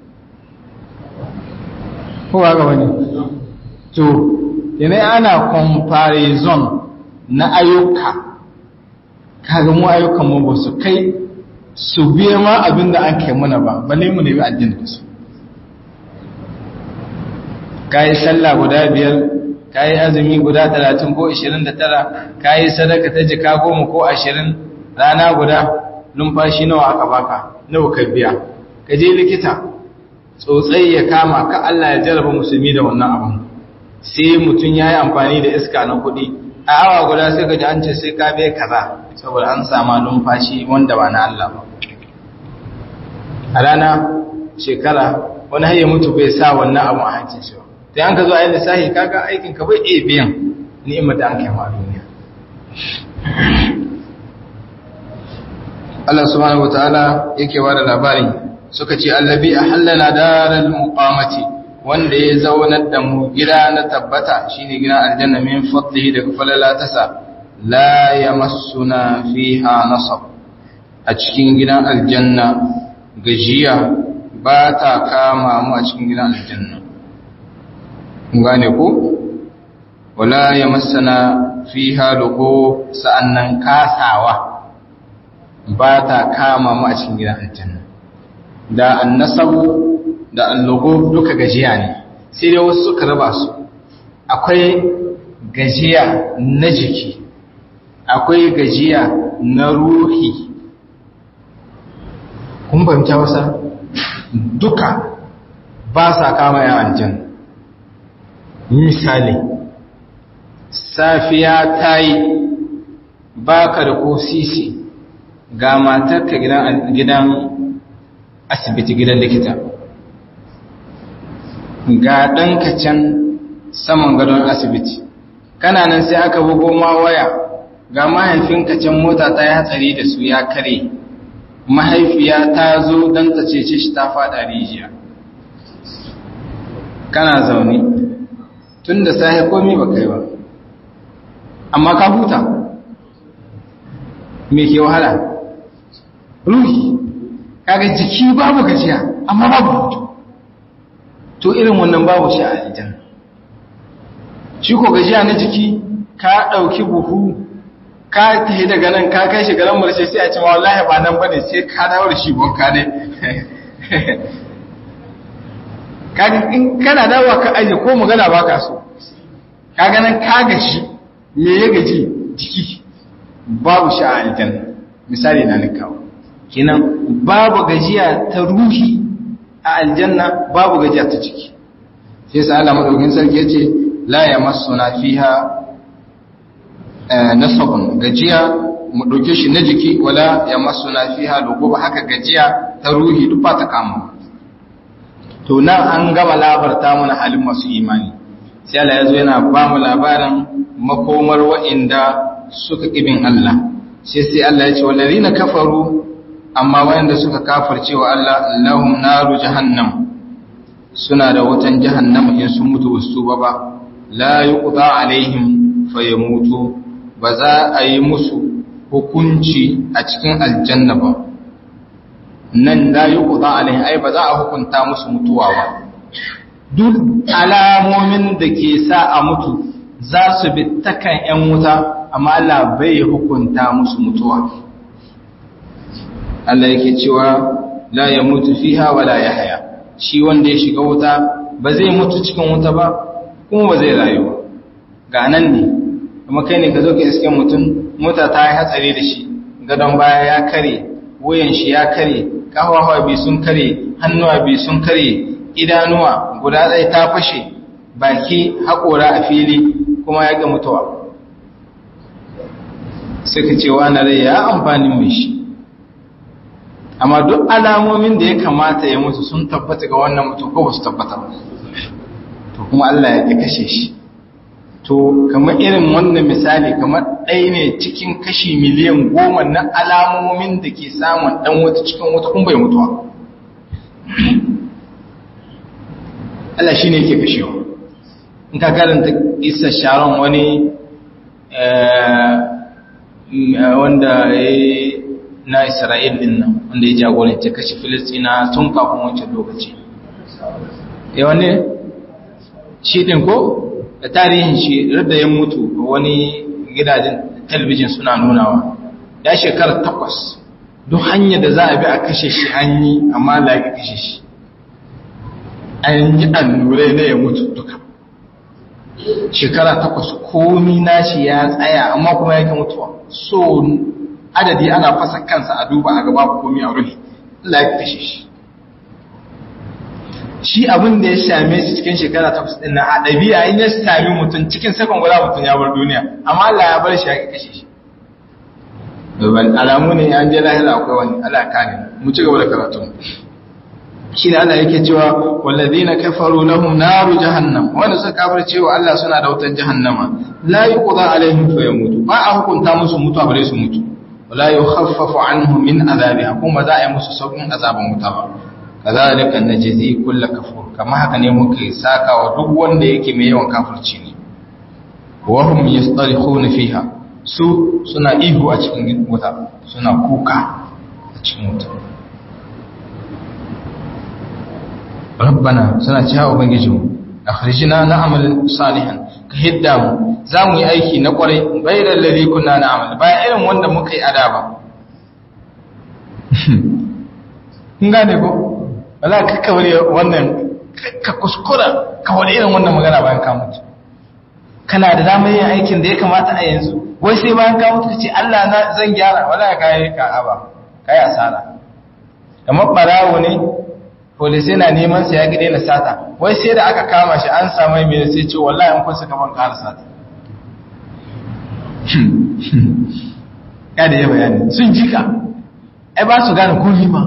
ko ga wani to yana ana comparison na ayyuka kaga mu ayyukan mu ba su kai su biye ma abinda an kai mana ba balle mu ne bi addini da su kai sallah guda 5 kai azumi guda 30 ko 29 kai sadaka ta jika 10 ko 20 rana guda numfashi nawa aka baka nawa ka biya ka je likita tsotsai ya kama ka Allah ya jarraba musulmi da wannan abin sai mutun yayi amfani da iska na kudi a awa guda sai ka ji an ce sai ka bai kaza saboda an sama numfashi wanda ba na Allah ba a rana shekara wani har ya mutu bai sa wannan abu a hancin shi ba sai an ka zo a yi lissahi kaga aikin ka bai iya biyan ni'imar da an kai ma duniya. Allah subhanahu wataala yake bada labarin suka ce allabi ahallana daral muqamati wanda ya zaunar da mu gida na tabbata shine gidan aljanna min fadlihi daga falala tasa la yamassuna fiha nasab a cikin gidan aljanna gajiya ba ta kama mu a cikin gidan aljanna kun gane ko wala yamassana fiha lugo sa'annan kasawa ba ta kama mu a cikin gidan aljanna da annasabu da allugo duka gajiya ne sai dai wasu suka raba su akwai gajiya na jiki akwai gajiya na ruhi kun fahimta wasa duka ba sa kama yan aljanna misali safiya ta yi baka da ko sisi ga matarka gidan asibiti gidan likita ga ɗanka can saman gadon asibiti kana nan sai aka bugo ma waya ga mahaifinka can mota ta yi hatsari da su ya kare mahaifiya ta zo don ta cece shi ta faɗa rijiya kana zaune tun da sahi komi ba kai ba amma ka huta me ke wahala ruhi kaga jiki babu gajiya amma babu hutu to irin wannan babu shi a aljanna shi ko gajiya na jiki ka dauki buhu ka tafi daga nan ka kai shi garan marshe sai a ce wallahi ba nan bane sai ka dawo da shi bonka ne kaga in kana dawowa ka aje ko magana baka so kaga nan ka gashi me ya gaji jiki babu shi a aljanna misali na nikawo kinan babu gajiya ta ruhi a aljanna babu gajiya ta ciki sai sa Allah madaukakin sarki yace la yamassuna fiha nasabun gajiya mu dauke shi na jiki wala yamassuna fiha luguba haka gajiya ta ruhi duk ba ta kama to nan an gama labarta mana halin masu imani sai Allah yazo yana ba mu labarin makomar wa'inda suka kibin Allah sai Allah ya ce wallazina kafaru amma wanda suka kafirce wa Allah lahum naru jahannam suna da wutan jahannam in sun mutu wasu ba la yuqda alaihim fayamutu ba za a yi musu hukunci a cikin aljanna ba nan la yuqda alaihim ai ba za a hukunta musu mutuwa ba duk alamomin da ke sa a mutu za su bi takan yan wuta amma Allah bai hukunta musu mutuwa Allah yake cewa la ya mutu fiha wala yahya shi wanda ya shiga wuta ba zai mutu cikin wuta ba kuma ba zai rayu ba ga nan ne kuma kai ne ka zo ka iske mutum mota ta yi hatsari da shi gadon baya ya kare wuyan shi ya kare kafafa bi sun kare hannuwa bi sun kare idanuwa guda ɗaya ta fashe baki haƙora a fili kuma ya ga mutuwa sai ka ce wa na rai ya amfani mai shi amma duk alamomin da ya kamata ya mutu sun tabbata ga wannan mutum ko ba su tabbata ba to kuma Allah ya ƙi kashe shi to kamar irin wannan misali kamar ɗaya ne cikin kashi miliyan 10 na alamomin da ke samun ɗan wata cikin wata kun bai mutuwa Allah shi ne yake kashewa in ka karanta isa sharon wani wanda ya na Isra'il din nan wanda ya jagoranci kashe Filistina tun kafin wancan lokaci. Wani shi din ko da tarihin shi da ya mutu wani gidajen talabijin suna nunawa ya shekara 8 duk hanyar da za a bi a kashe shi an yi amma la ya kashe shi an yi allurai na ya mutu duka shekara 8 komi nashi ya tsaya amma kuma yake mutuwa so adadi ana fasa kansa a duba a gaba komi a ruhi Allah ya kashe shi shi abin da ya same shi cikin shekara 8 din nan a ɗabi'a in ya sami mutum cikin sakon guda mutum ya bar duniya amma Allah ya bar shi ya kashe shi domin alamu ne an je lahira akwai wani Allah kare mu ci gaba da karatu shi ne Allah yake cewa walladhina kafaru lahum naru jahannam wanda suka kafirce wa Allah suna da wutar jahannama la yuqda alaihim fa yamutu ba a hukunta musu mutuwa bare su mutu wala yukhaffafu anhum min azabiha kuma za a yi musu saukin azaban wuta ba kazalika najzi kull kafur kama haka ne muke saka wa duk wanda yake mai yawan kafirci ne wa hum yastarikhuna fiha su suna ihu a cikin wuta suna kuka a cikin wuta rabbana suna cewa ubangijinmu akhrijna na'mal salihan ka hidda mu zamu yi aiki na kwarai bayral ladhi kunna na'mal ba irin wanda muka yi adaba kun gane ko wala ka wani wannan ka kuskura ka wani irin wannan magana bayan ka mutu kana da damar yin aikin da ya kamata a yanzu wai sai bayan ka mutu kace Allah na zan gyara wala kai ka aba kai asara kamar barawo ne police na neman sa ya gide na sata wai sai da aka kama shi an samu mai sai ce wallahi an kusa kaman ƙara sata kada ya bayani sun jika ai ba su gane komai ma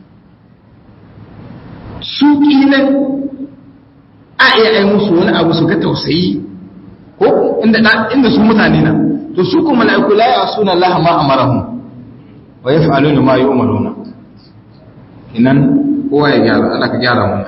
su kilan a iya ai musu wani abu su ga tausayi ko inda su mutane na to su kuma mala'iku la ya'suna Allah ma amarahum wa yaf'aluna ma yu'maruna inan kowa ya gyara Allah ka gyara mu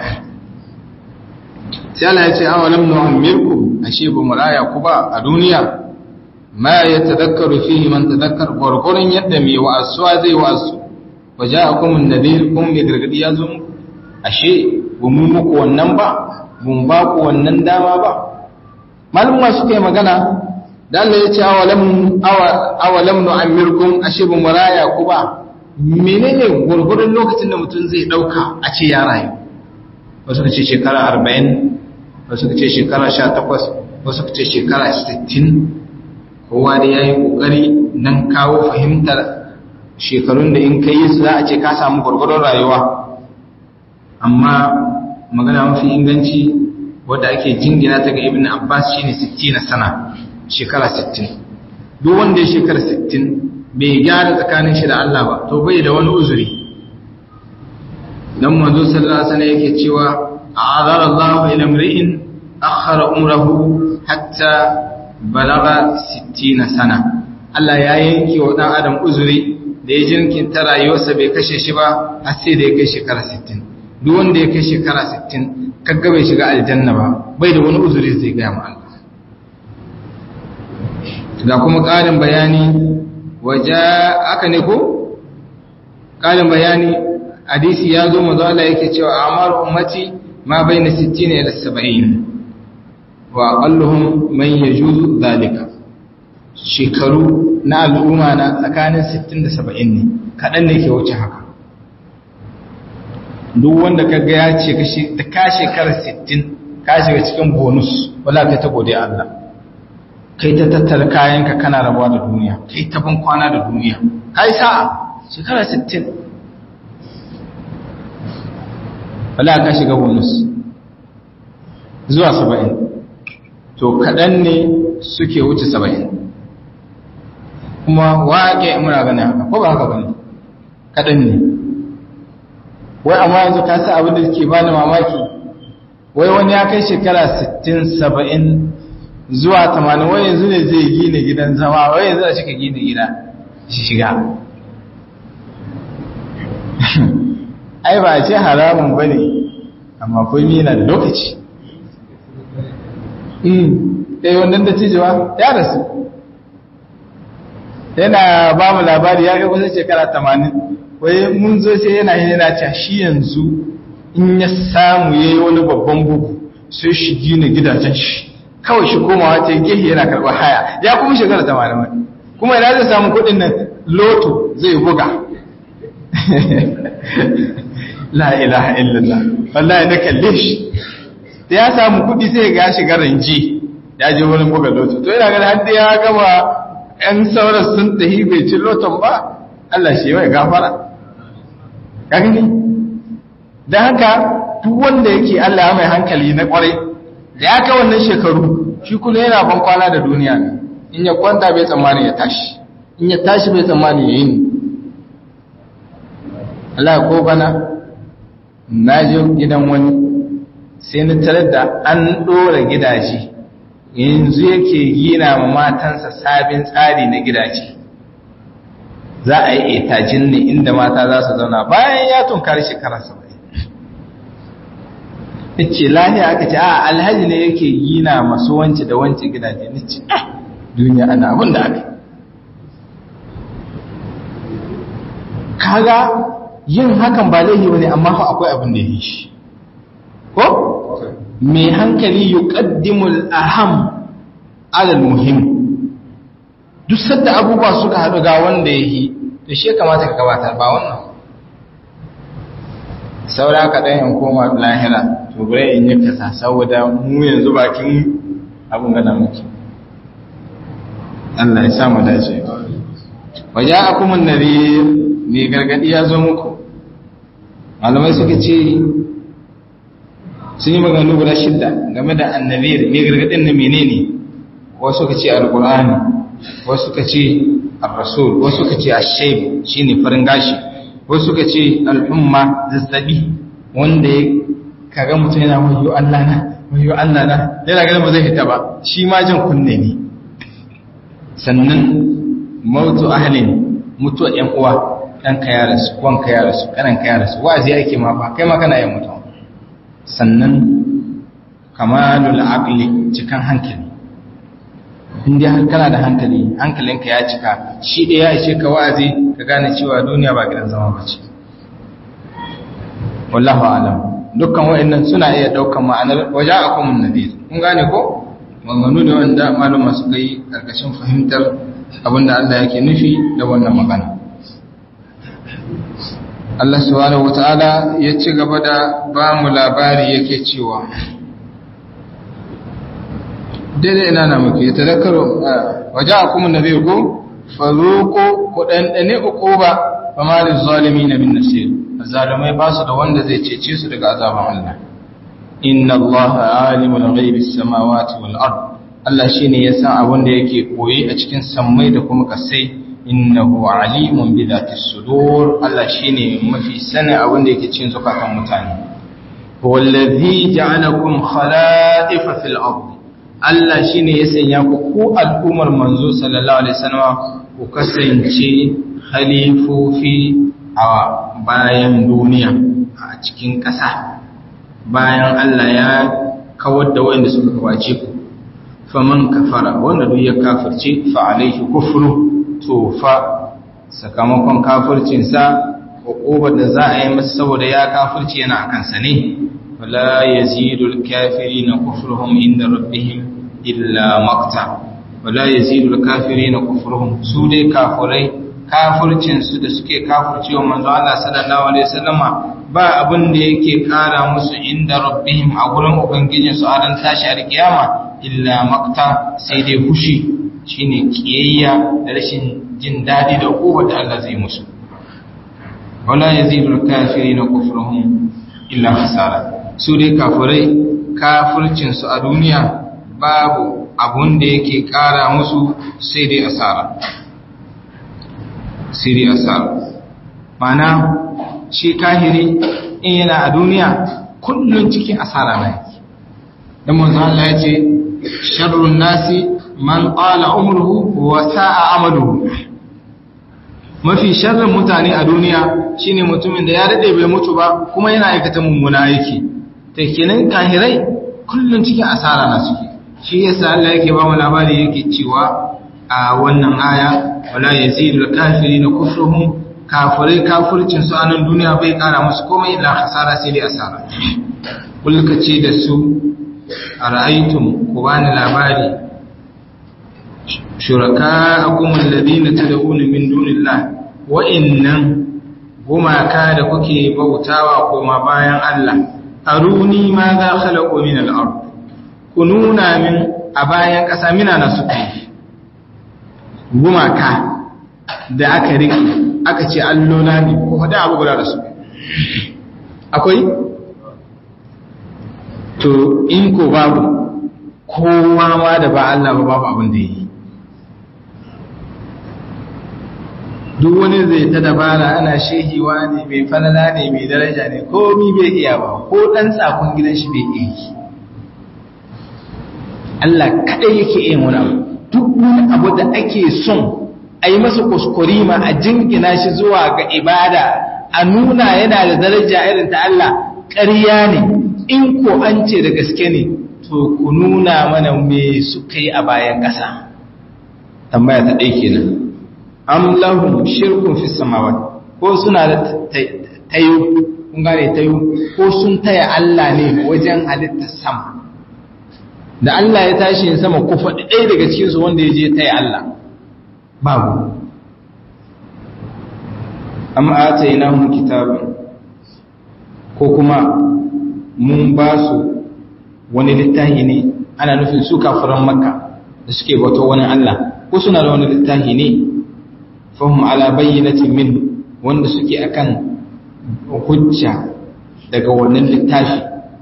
sai Allah ya ce awalam nu'ammirkum ashe bu maraya ku ba a duniya ma yatadhakkaru fihi man tadhakkar gurgurun yadda mai wa'azuwa zai wa'azu waja'akum an-nadhir kum bi gargadi yazo ashe bu mu muku wannan ba bun ba ku wannan dama ba malumma suka yi magana da Allah ya ce awalam nu'ammirkum ashe bu maraya ku ba menene gurgurun lokacin da mutum zai dauka a ce ya rayu wasu kace shekara 40 wasu kace shekara 18 wasu kace shekara 60 kowa da yayi kokari nan kawo fahimtar shekarun da in kai su za a ce ka samu gurgurun rayuwa amma magana mafi inganci wadda ake jingina ta ga Ibn Abbas shine 60 sana shekara 60 duk wanda ya shekara 60 bai gyara tsakanin shi da Allah ba to bai da wani uzuri dan manzo sallallahu alaihi wasallam yake cewa a'adara Allahu ila imri'in akhara umrahu hatta balagha 60 sana Allah ya yanke wa dan adam uzuri da ya jinkinta rayuwarsa bai kashe shi ba har sai da ya kai shekara 60 duk wanda ya kai shekara 60 kaga bai shiga aljanna ba bai da wani uzuri zai ga mu Allah ga kuma ƙarin bayani waje aka ne ko ƙarin bayani hadisi ya zo manzo Allah yake cewa amaru ummati ma baina 60 ila 70 wa aqalluhum man yajuzu zalika shekaru na al'umma na tsakanin 60 da 70 ne kadan ne ke wuce haka duk wanda kaga ya ce ka shekara 60 ka shiga cikin bonus wala kai ta gode Allah kai ta tattara kayanka kana rabuwa da duniya kai ta ban kwana da duniya kai sa'a shekara 60 wala ka shiga bonus zuwa 70 to kadan ne suke wuce 70 kuma waƙe muna gani haka ko ba haka bane kadan ne wai amma yanzu ka sa abin da ke bani mamaki wai wani ya kai shekara 60 70 zuwa 80 wai yanzu ne zai gina gidan zama wai yanzu da shika gina gida shiga ai ba ce haramun bane amma kai mina da lokaci dai wannan da cijewa ya rasu yana ba mu labari ya kai kusa shekara 80 wai mun zo sai yana cewa shi yanzu in ya samu yayi wani babban bugu sai shi gina gidajen shi kawai shi komawa ta gehe yana karɓar haya ya kuma shekara 80 kuma ina zai samu kuɗin nan loto zai buga la ilaha illallah wallahi na kalle shi da ya samu kuɗi sai ga shiga ranje ya je wurin buga loto to ina ganin har da ya gama ƴan sauran sun tahi bai ci loton ba Allah shi mai gafara gani da haka duk wanda yake Allah ya mai hankali na kwarai da ya kai wannan shekaru shi kuma yana ban kwana da duniya ne in ya kwanta bai tsammani ya tashi in ya tashi bai tsammani ya yi ni Allah ko bana na je gidan wani sai na tarar da an ɗora gidaje yanzu yake gina ma matansa sabin tsari na gidaje za a yi etajin ne inda mata za su zauna bayan ya tunkari shekara 70 ce lahiya aka ce a alhaji ne yake gina masu wance da wance gidaje ni ce duniya ana abin da aka kaga yin hakan ba laifi bane amma fa akwai abin da yake shi ko mai hankali yuqaddimul aham ala almuhim duk sadda abubuwa suka haɗu ga wanda yake to shi kamata ka gabatar ba wannan saura ka dan in koma lahira to bare in yi kasa saboda mu yanzu bakin abun gana muke Allah ya sa mu dace waja'akumun nadhir ne gargadi ya zo muku malamai suka ce sun yi maganganu guda shidda game da annabiyar mai gargadin na menene wasu suka ce alkur'ani wasu suka ce ar-rasul wasu suka ce ash-shayb shine farin gashi wasu suka ce al-umma zazzabi wanda ya kaga mutum yana wayo Allah na yana ganin ba zai fita ba shi ma jin kunne ne sannan mautu ahlin mutuwa ƴan uwa dan ka ya rasu kwan ka ya rasu kanan ka ya rasu wa'azi ake ma fa kai ma kana yin mutum sannan kamalul aqli cikan hankali inda har kana da hankali hankalinka ya cika shi da ya ishe ka wa'azi ka gane cewa duniya ba gidan zama bace wallahu a'lam dukkan wayannan suna iya daukan ma'anar waja'akum nadir kun gane ko maganganu da wanda maluma suka yi karkashin fahimtar abinda Allah yake nufi da wannan magana Allah subhanahu wataala ya ci gaba da ba mu labari yake cewa daidai ina na muke ya tadakkaru waja'akum an-nadhir ko faruqu kudandane uquba fama liz-zalimin min nasir zalimai ba su da wanda zai cece su daga azaban Allah inna Allaha alimul ghaibis samawati wal ard Allah shine ya san abin da yake koyi a cikin sammai da kuma kasai innahu alimun bi dhati sudur Allah shine mafi sanin abin da yake cikin zukatan mutane wallazi ja'alakum khala'ifa fil ard Allah shine ya sanya ku al'ummar manzo sallallahu alaihi wasallam ku kasance khalifofi a bayan duniya a cikin ƙasa bayan Allah ya kawar da wanda suka kawace ku faman kafara wanda duk ya kafirce fa alaihi kufru to fa sakamakon kafircinsa hukubar da za a yi masa saboda ya kafirci yana a kansa ne wala yazidul kafirina kufruhum inda rabbihim illa maqta wala yazidul kafirina kufruhum su dai kafirai kafircinsu da suke kafircewa manzo Allah sallallahu alaihi wasallama ba abin da yake kara musu inda rabbihim a gurin ubangijinsu a ran tashi alkiyama illa maqta sai dai fushi shine kiyayya da rashin jin dadi da kowa da Allah zai musu wala yazidul kafirina kufruhum illa khasara su dai kafirai kafircin su a duniya babu abun da yake kara musu sai dai asara mana shi kahiri in yana a duniya kullun cikin asara na yake dan manzo Allah ya ce sharrun nasi man qala umruhu wa sa'a amaluhu mafi sharrin mutane a duniya shine mutumin da ya dade bai mutu ba kuma yana aikata mummuna yake to kenan kahirai kullun cikin asara na suke shi yasa Allah yake ba mu labari yake cewa a wannan aya wala yazidul kafirina kufruhum kafirai kafircin su a nan duniya bai kara musu komai illa khasara sai dai asara kulka ce da su ara'aytum ku bani labari shuraka'akum alladhina tad'una min dunillah wa innan gumaka da kuke bautawa koma bayan Allah aruni ma za khalaqu min al-ard kununa min a bayan kasa mina na suka yi gumaka da aka rike aka ce allola ne ko da abu guda da su akwai to in ko babu kowa ma da ba Allah ba babu abin da yi. Duk wani zai ta dabara ana shehiwa ne mai falala ne mai daraja ne komi bai iya ba ko dan tsakon gidan shi bai iya yi. Allah kadai yake yin wani abu. Duk wani abu da ake son a yi masa kuskurima a jingina shi zuwa ga ibada a nuna yana da daraja irin ta Allah ƙarya ne. In ko an ce da gaske ne to ku nuna mana me suka yi a bayan ƙasa. Tambaya ta ɗaya kenan. Am lahum shirkun fi samawati, ko suna da tayo, kun gane tayo, ko sun taya Allah ne wajen halittar sama. Da Allah ya tashi yin sama ku faɗi ɗaya daga cikin su wanda ya je taya Allah. Babu. Am atainahum kitaban, ko kuma mun ba su wani littafi ne, ana nufin su kafiran Makka da suke bauta wani Allah, ko suna da wani littafi ne fahim ala bayyinatin min, wanda suke akan hujja daga wannan littafi.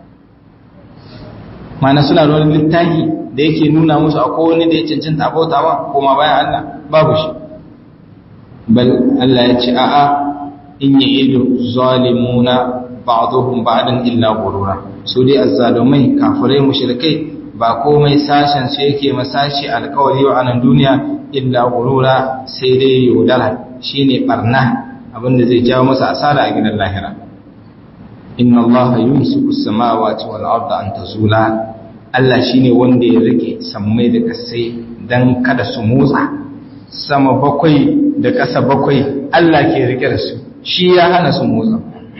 Mana suna da wani littafi da yake nuna musu akwai wani da ya cancanta bauta ba kuma bayan Allah, babu shi. Bal Allah ya ce a'a, in ya'idu zalimuna ba'dhum ba'dan illa ghurura. Su dai azzalumai kafirai mushrikai ba komai sashen su yake masashi alkawari wa anan duniya illa ghurura, sai dai yaudara, shine barna, abinda zai jawo masa asara a gidan lahira. Inna Allah yumsiku as-samawati wal arda an tazula. Allah shine wanda ya rike sammai da kasai dan kada su motsa. Sama bakwai da kasa bakwai Allah ke rike da su, shi ya hana su motsa.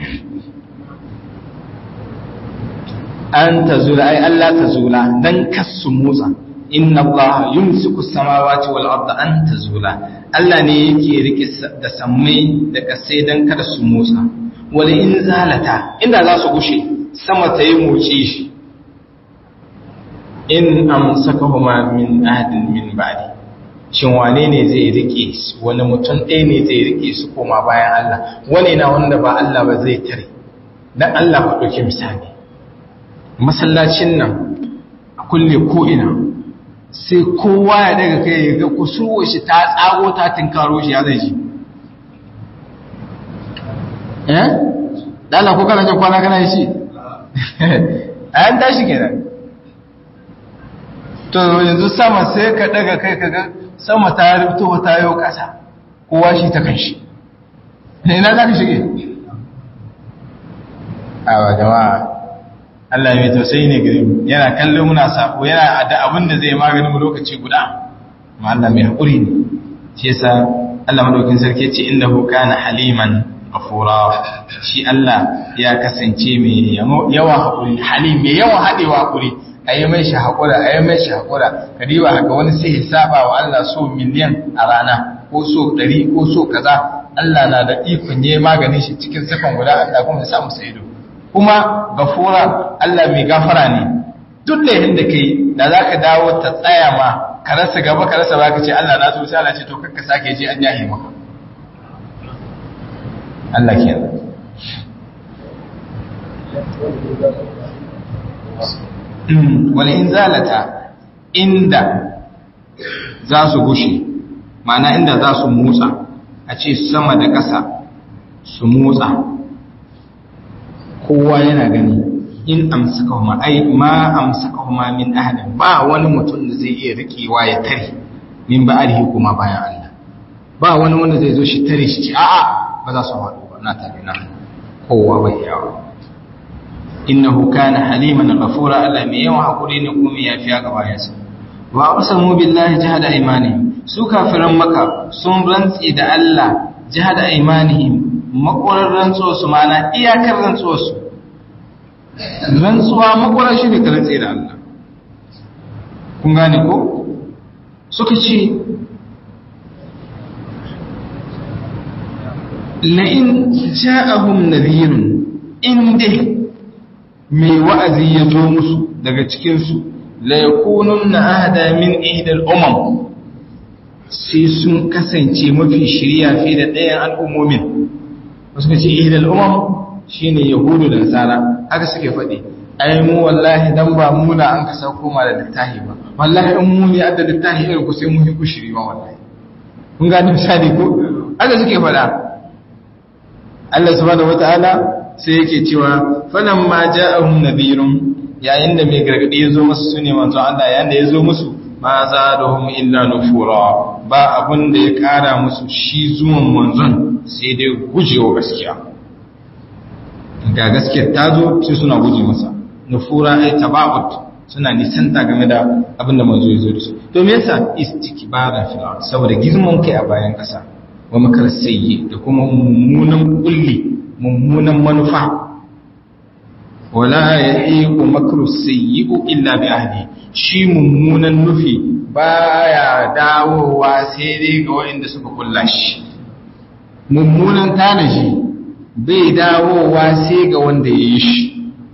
An tazula ai Allah tazula dan kasu motsa. Inna Allah yumsiku as-samawati wal arda an tazula. Allah ne yake rike da sammai da kasai dan kada su motsa. Wala in zalata, inda za su gushe sama ta yi moci shi. In amsakahuma min ahadin min ba'di, shin wane ne zai rike su, wani mutum ɗaya ne zai rike su koma bayan Allah, wane na wanda ba Allah ba zai tare. Dan Allah ba ɗauki misali, masallacin nan a kulle ko'ina, sai kowa ya daga kai ya ga kusurwa shi ta tsago ta tinkaro shi ya zai ji. Dala ko kana jan kwana kana yi shi? A yan tashi kenan. To yanzu sama sai ka daga kai ka ga sama ta rubto ta yau ƙasa, kowa shi ta kan shi. Ina za ka shige? Awa jama'a, Allah mai tausayi ne gare mu, yana kallon muna sako, yana da abin da zai magani mu lokaci guda. Ma Allah mai haƙuri ne. Shi yasa Allah madaukin sarki ce innahu kana haliman ghafura. Shi Allah ya kasance mai yawan haƙuri, halim mai yawan haɗewa haƙuri. Ayi mai shi haƙura, ayi mai shi haƙura. Kadiba haka wani sai ya saba wa Allah so miliyan a rana, ko so 100 ko so kaza. Allah na da ikon yayi maganin shi cikin sakon guda, Allah kuma ya sa musu ido. Kuma gafura, Allah mai gafara ne. Duk laifin da kai da zaka dawo ta tsaya ma ka rasa gaba ka rasa baka ce Allah na so, sai Allah ce to kakka sake je an yahi maka. Allah kenan. Wala in zalata, inda za su gushe, ma'ana inda za su motsa, a ce sama da ƙasa su motsa, kowa yana gani. In amsakahuma ai ma amsakahuma min ahadin, ba wani mutum da zai iya rikewa ya tare min ba'alihi kuma bayan Allah, ba wani wanda zai zo shi tare shi ce a'a ba za su haɗu ba, na tare na kowa bai yawa. Innahu kana haliman ghafura, Allah mai yawan hakuri ne kuma ya fiya ga bayansa. Wa aqsamu billahi jahada imanihim, su kafiran Makka sun rantsi da Allah jahada imanihim, makorar rantsuwa su, mana iyakar rantsuwa su. Rantsuwa makorar shi ne ka rantsi da Allah. Kun gane ko? Suka ce la in ja'ahum nadhirun, in mai wa'azi ya zo musu daga cikinsu, la yakunun na ahada min ihdal umam, sai sun kasance mafi shirya fi da ɗayan al'ummomin. Wasu ka ce ihdal umam shi ne yahudu da nasara, haka suke faɗi. ai mu wallahi dan ba mu na an ka sauko ma da littafi ba wallahi in mu ne adda littafi irin ku sai mu yi kushiri ba wallahi kun ga misali ko Allah suke faɗa Allah subhanahu wataala sai yake cewa falamma ja'ahum nadhirun yayin da mai gargadi ya zo musu sune manzo Allah yayin da ya zo musu ma zadahum illa nufura ba abun da ya kara musu shi zuwan manzon sai dai gujewa gaskiya ga gaskiyar ta zo sai suna guje masa nufura ai taba'ud suna nisanta game da abin da manzo ya zo da su to me yasa istikbaran fil ard saboda girman kai a bayan kasa wa makar sayyi da kuma mummunan kulli mummunan manufa wala yahiqu makru sayyi illa bi ahli shi mummunan nufi baya dawowa sai dai ga wanda suka kulla shi mummunan tanaji bai dawowa sai ga wanda ya yi shi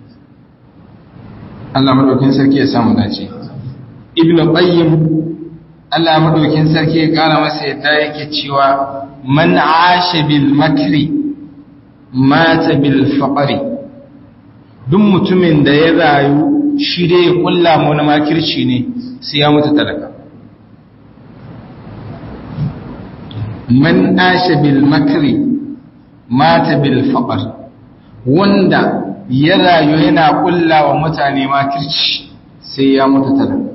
Allah madaukin sarki ya samu dace Ibn Qayyim Allah madaukin sarki ya kara masa yadda yake cewa man asha bil makri mata bil faqri duk mutumin da ya rayu shi dai ya kulla mu na makirci ne sai ya mutu talaka man asha bil makri mata bil faqr wanda ya rayu yana kulla wa mutane makirci sai ya mutu talaka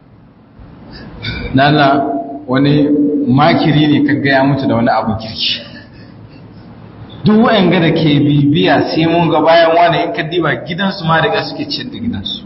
nana wani makiri ne kaga ya mutu da wani abu kirki duk wa'anga da ke bibiya sai mun ga bayan wani in kaddiba gidansu ma daga suke ciyar da gidansu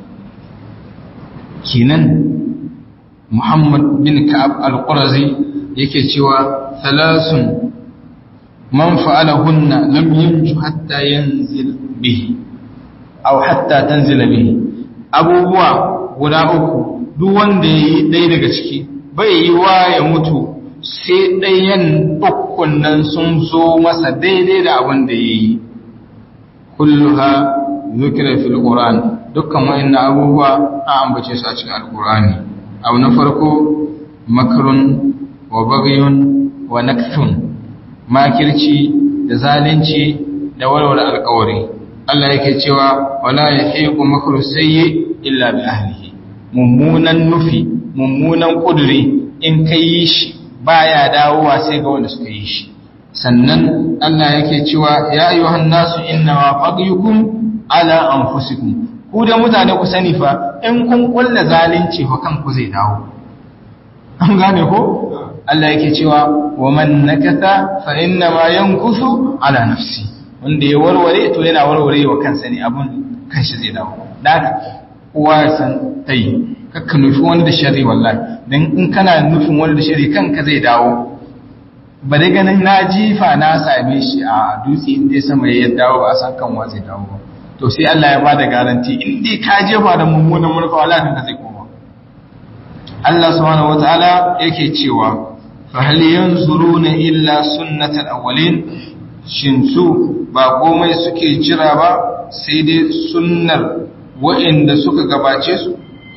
kenan Muhammad bin Ka'ab al-Qurazi yake cewa thalathun man fa'alahunna lam yanju hatta yanzil bihi aw hatta tanzila bihi abubuwa guda uku duk wanda yayi dai daga ciki bai yi wa ya mutu sai ɗayan ukun nan sun zo masa daidai da abin da yayi kulluha zikra fil qur'an dukkan wayannan abubuwa a ambace su a cikin alqur'ani abu na farko makrun wa bagyun wa nakthun makirci da zalunci da walwala alƙawari Allah yake cewa wala yahiqu makru sayyi illa bi ahlihi mummunan nufi mummunan kuduri in kai shi baya dawowa sai ga wanda suka yi shi sannan Allah yake cewa ya ayyuhan nasu inna ma baghyukum ala anfusikum ku da mutane ku sani fa in kun kulla zalunci fa kanku zai dawo an gane ko Allah yake cewa wa man nakatha fa inna ma yankusu ala nafsi wanda ya warware to yana warware wa kansa ne abun kanshi zai dawo dan kowa san tai kakka nufi wani da shari wallahi dan in kana nufin wani da shari kanka zai dawo ba dai ganin na jifa na same shi a dutse inda sama ya dawo ba a san kan wa zai dawo ba to sai Allah ya bada garanti in dai ka jefa da mummunan mulka wallahi kanka zai koma Allah subhanahu wataala yake cewa fa hal yanzuruna illa sunnatal awwalin shin su ba komai suke jira ba sai dai sunnar wa'inda suka gabace su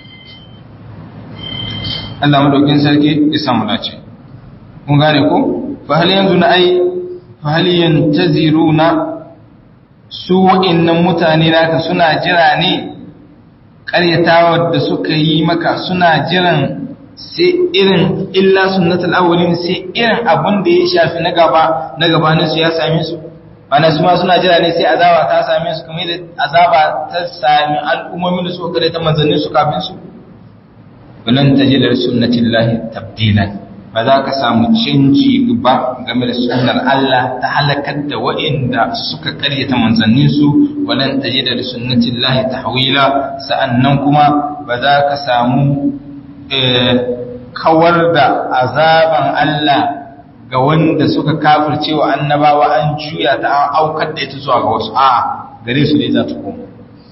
Allah madaukin sarki ya samu dace mun gane ko fa hal yantaziruna su wa'innan mutane naka suna jira ne ƙaryatawar da suka yi maka suna jiran sai irin illa sunnatul awwalin sai irin abun da ya shafi na gabanin su ya same su ana su ma suna jira ne sai azaba ta same su kamar da azaba ta sami al'ummomin da suka kare ta manzannin su kafin su wannan tajidar sunnatillahi tabdilan ba za ka samu canji ba game da sunnar Allah ta halakar da waɗanda suka karyata manzannin su wannan tajidar sunnatillahi tahwila sa'annan kuma ba za ka samu kawar da azaban Allah ga wanda suka kafirce wa annabawa an juya ta an aukar da ita zuwa ga wasu a gare su ne za ta koma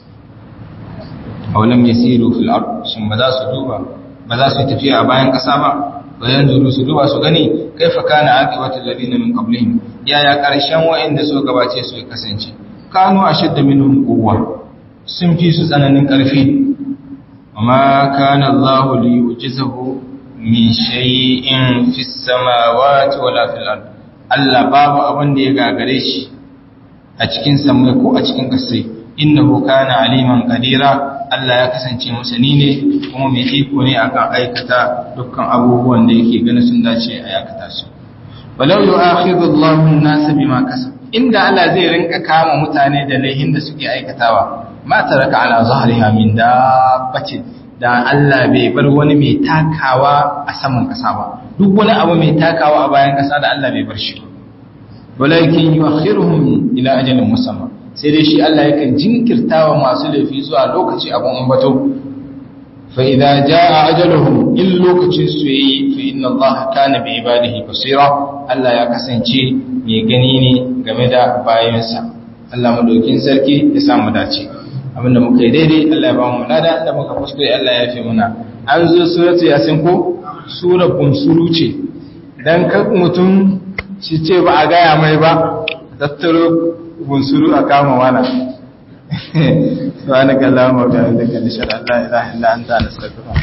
awalam yasiru fil ard shin ba za su duba ba za su yi tafiya a bayan ƙasa ba bayan zuru su duba su gani kaifa kana aqibatu alladhina min qablihim yaya karshen wa'anda suka gabace su ya kasance kanu ashadda minhum quwwa sun fi su tsananin ƙarfi amma kana Allah li yujizahu min shay'in fis samawati wala fil ard Allah babu abin da ya gagare shi a cikin samai ko a cikin ƙasai innahu kana aliman qadira Allah ya kasance masani ne kuma mai iko ne akan aikata dukkan abubuwan da yake ganin sun dace a aikata su walau yu'akhidhu Allahu an-nasa bima kasabu inda Allah zai rinka kama mutane da laihin da suke aikatawa ma taraka ala zahriha min dabbatin da Allah bai bar wani mai takawa a saman kasa ba duk wani abu mai takawa a bayan kasa da Allah bai bar shi walakin yu'akhiruhum ila ajalin musamma sai dai shi Allah yakan jinkirtawa masu laifi zuwa lokaci abun ambato fa idza jaa ajaluhum in lokacin su yayi fa inna Allah kana bi ibadihi basira Allah ya kasance mai gani ne game da bayansa Allah madaukin sarki ya samu dace abinda muka yi daidai Allah ya ba mu lada da muka kuskure Allah ya yafe muna an zo suratu yasin ko sura bunsuru ce dan kan mutum shi ce ba a gaya mai ba tattaro bunsuru a kama wana subhanakallahumma wa bihamdika ashhadu an la ilaha illa anta astaghfiruka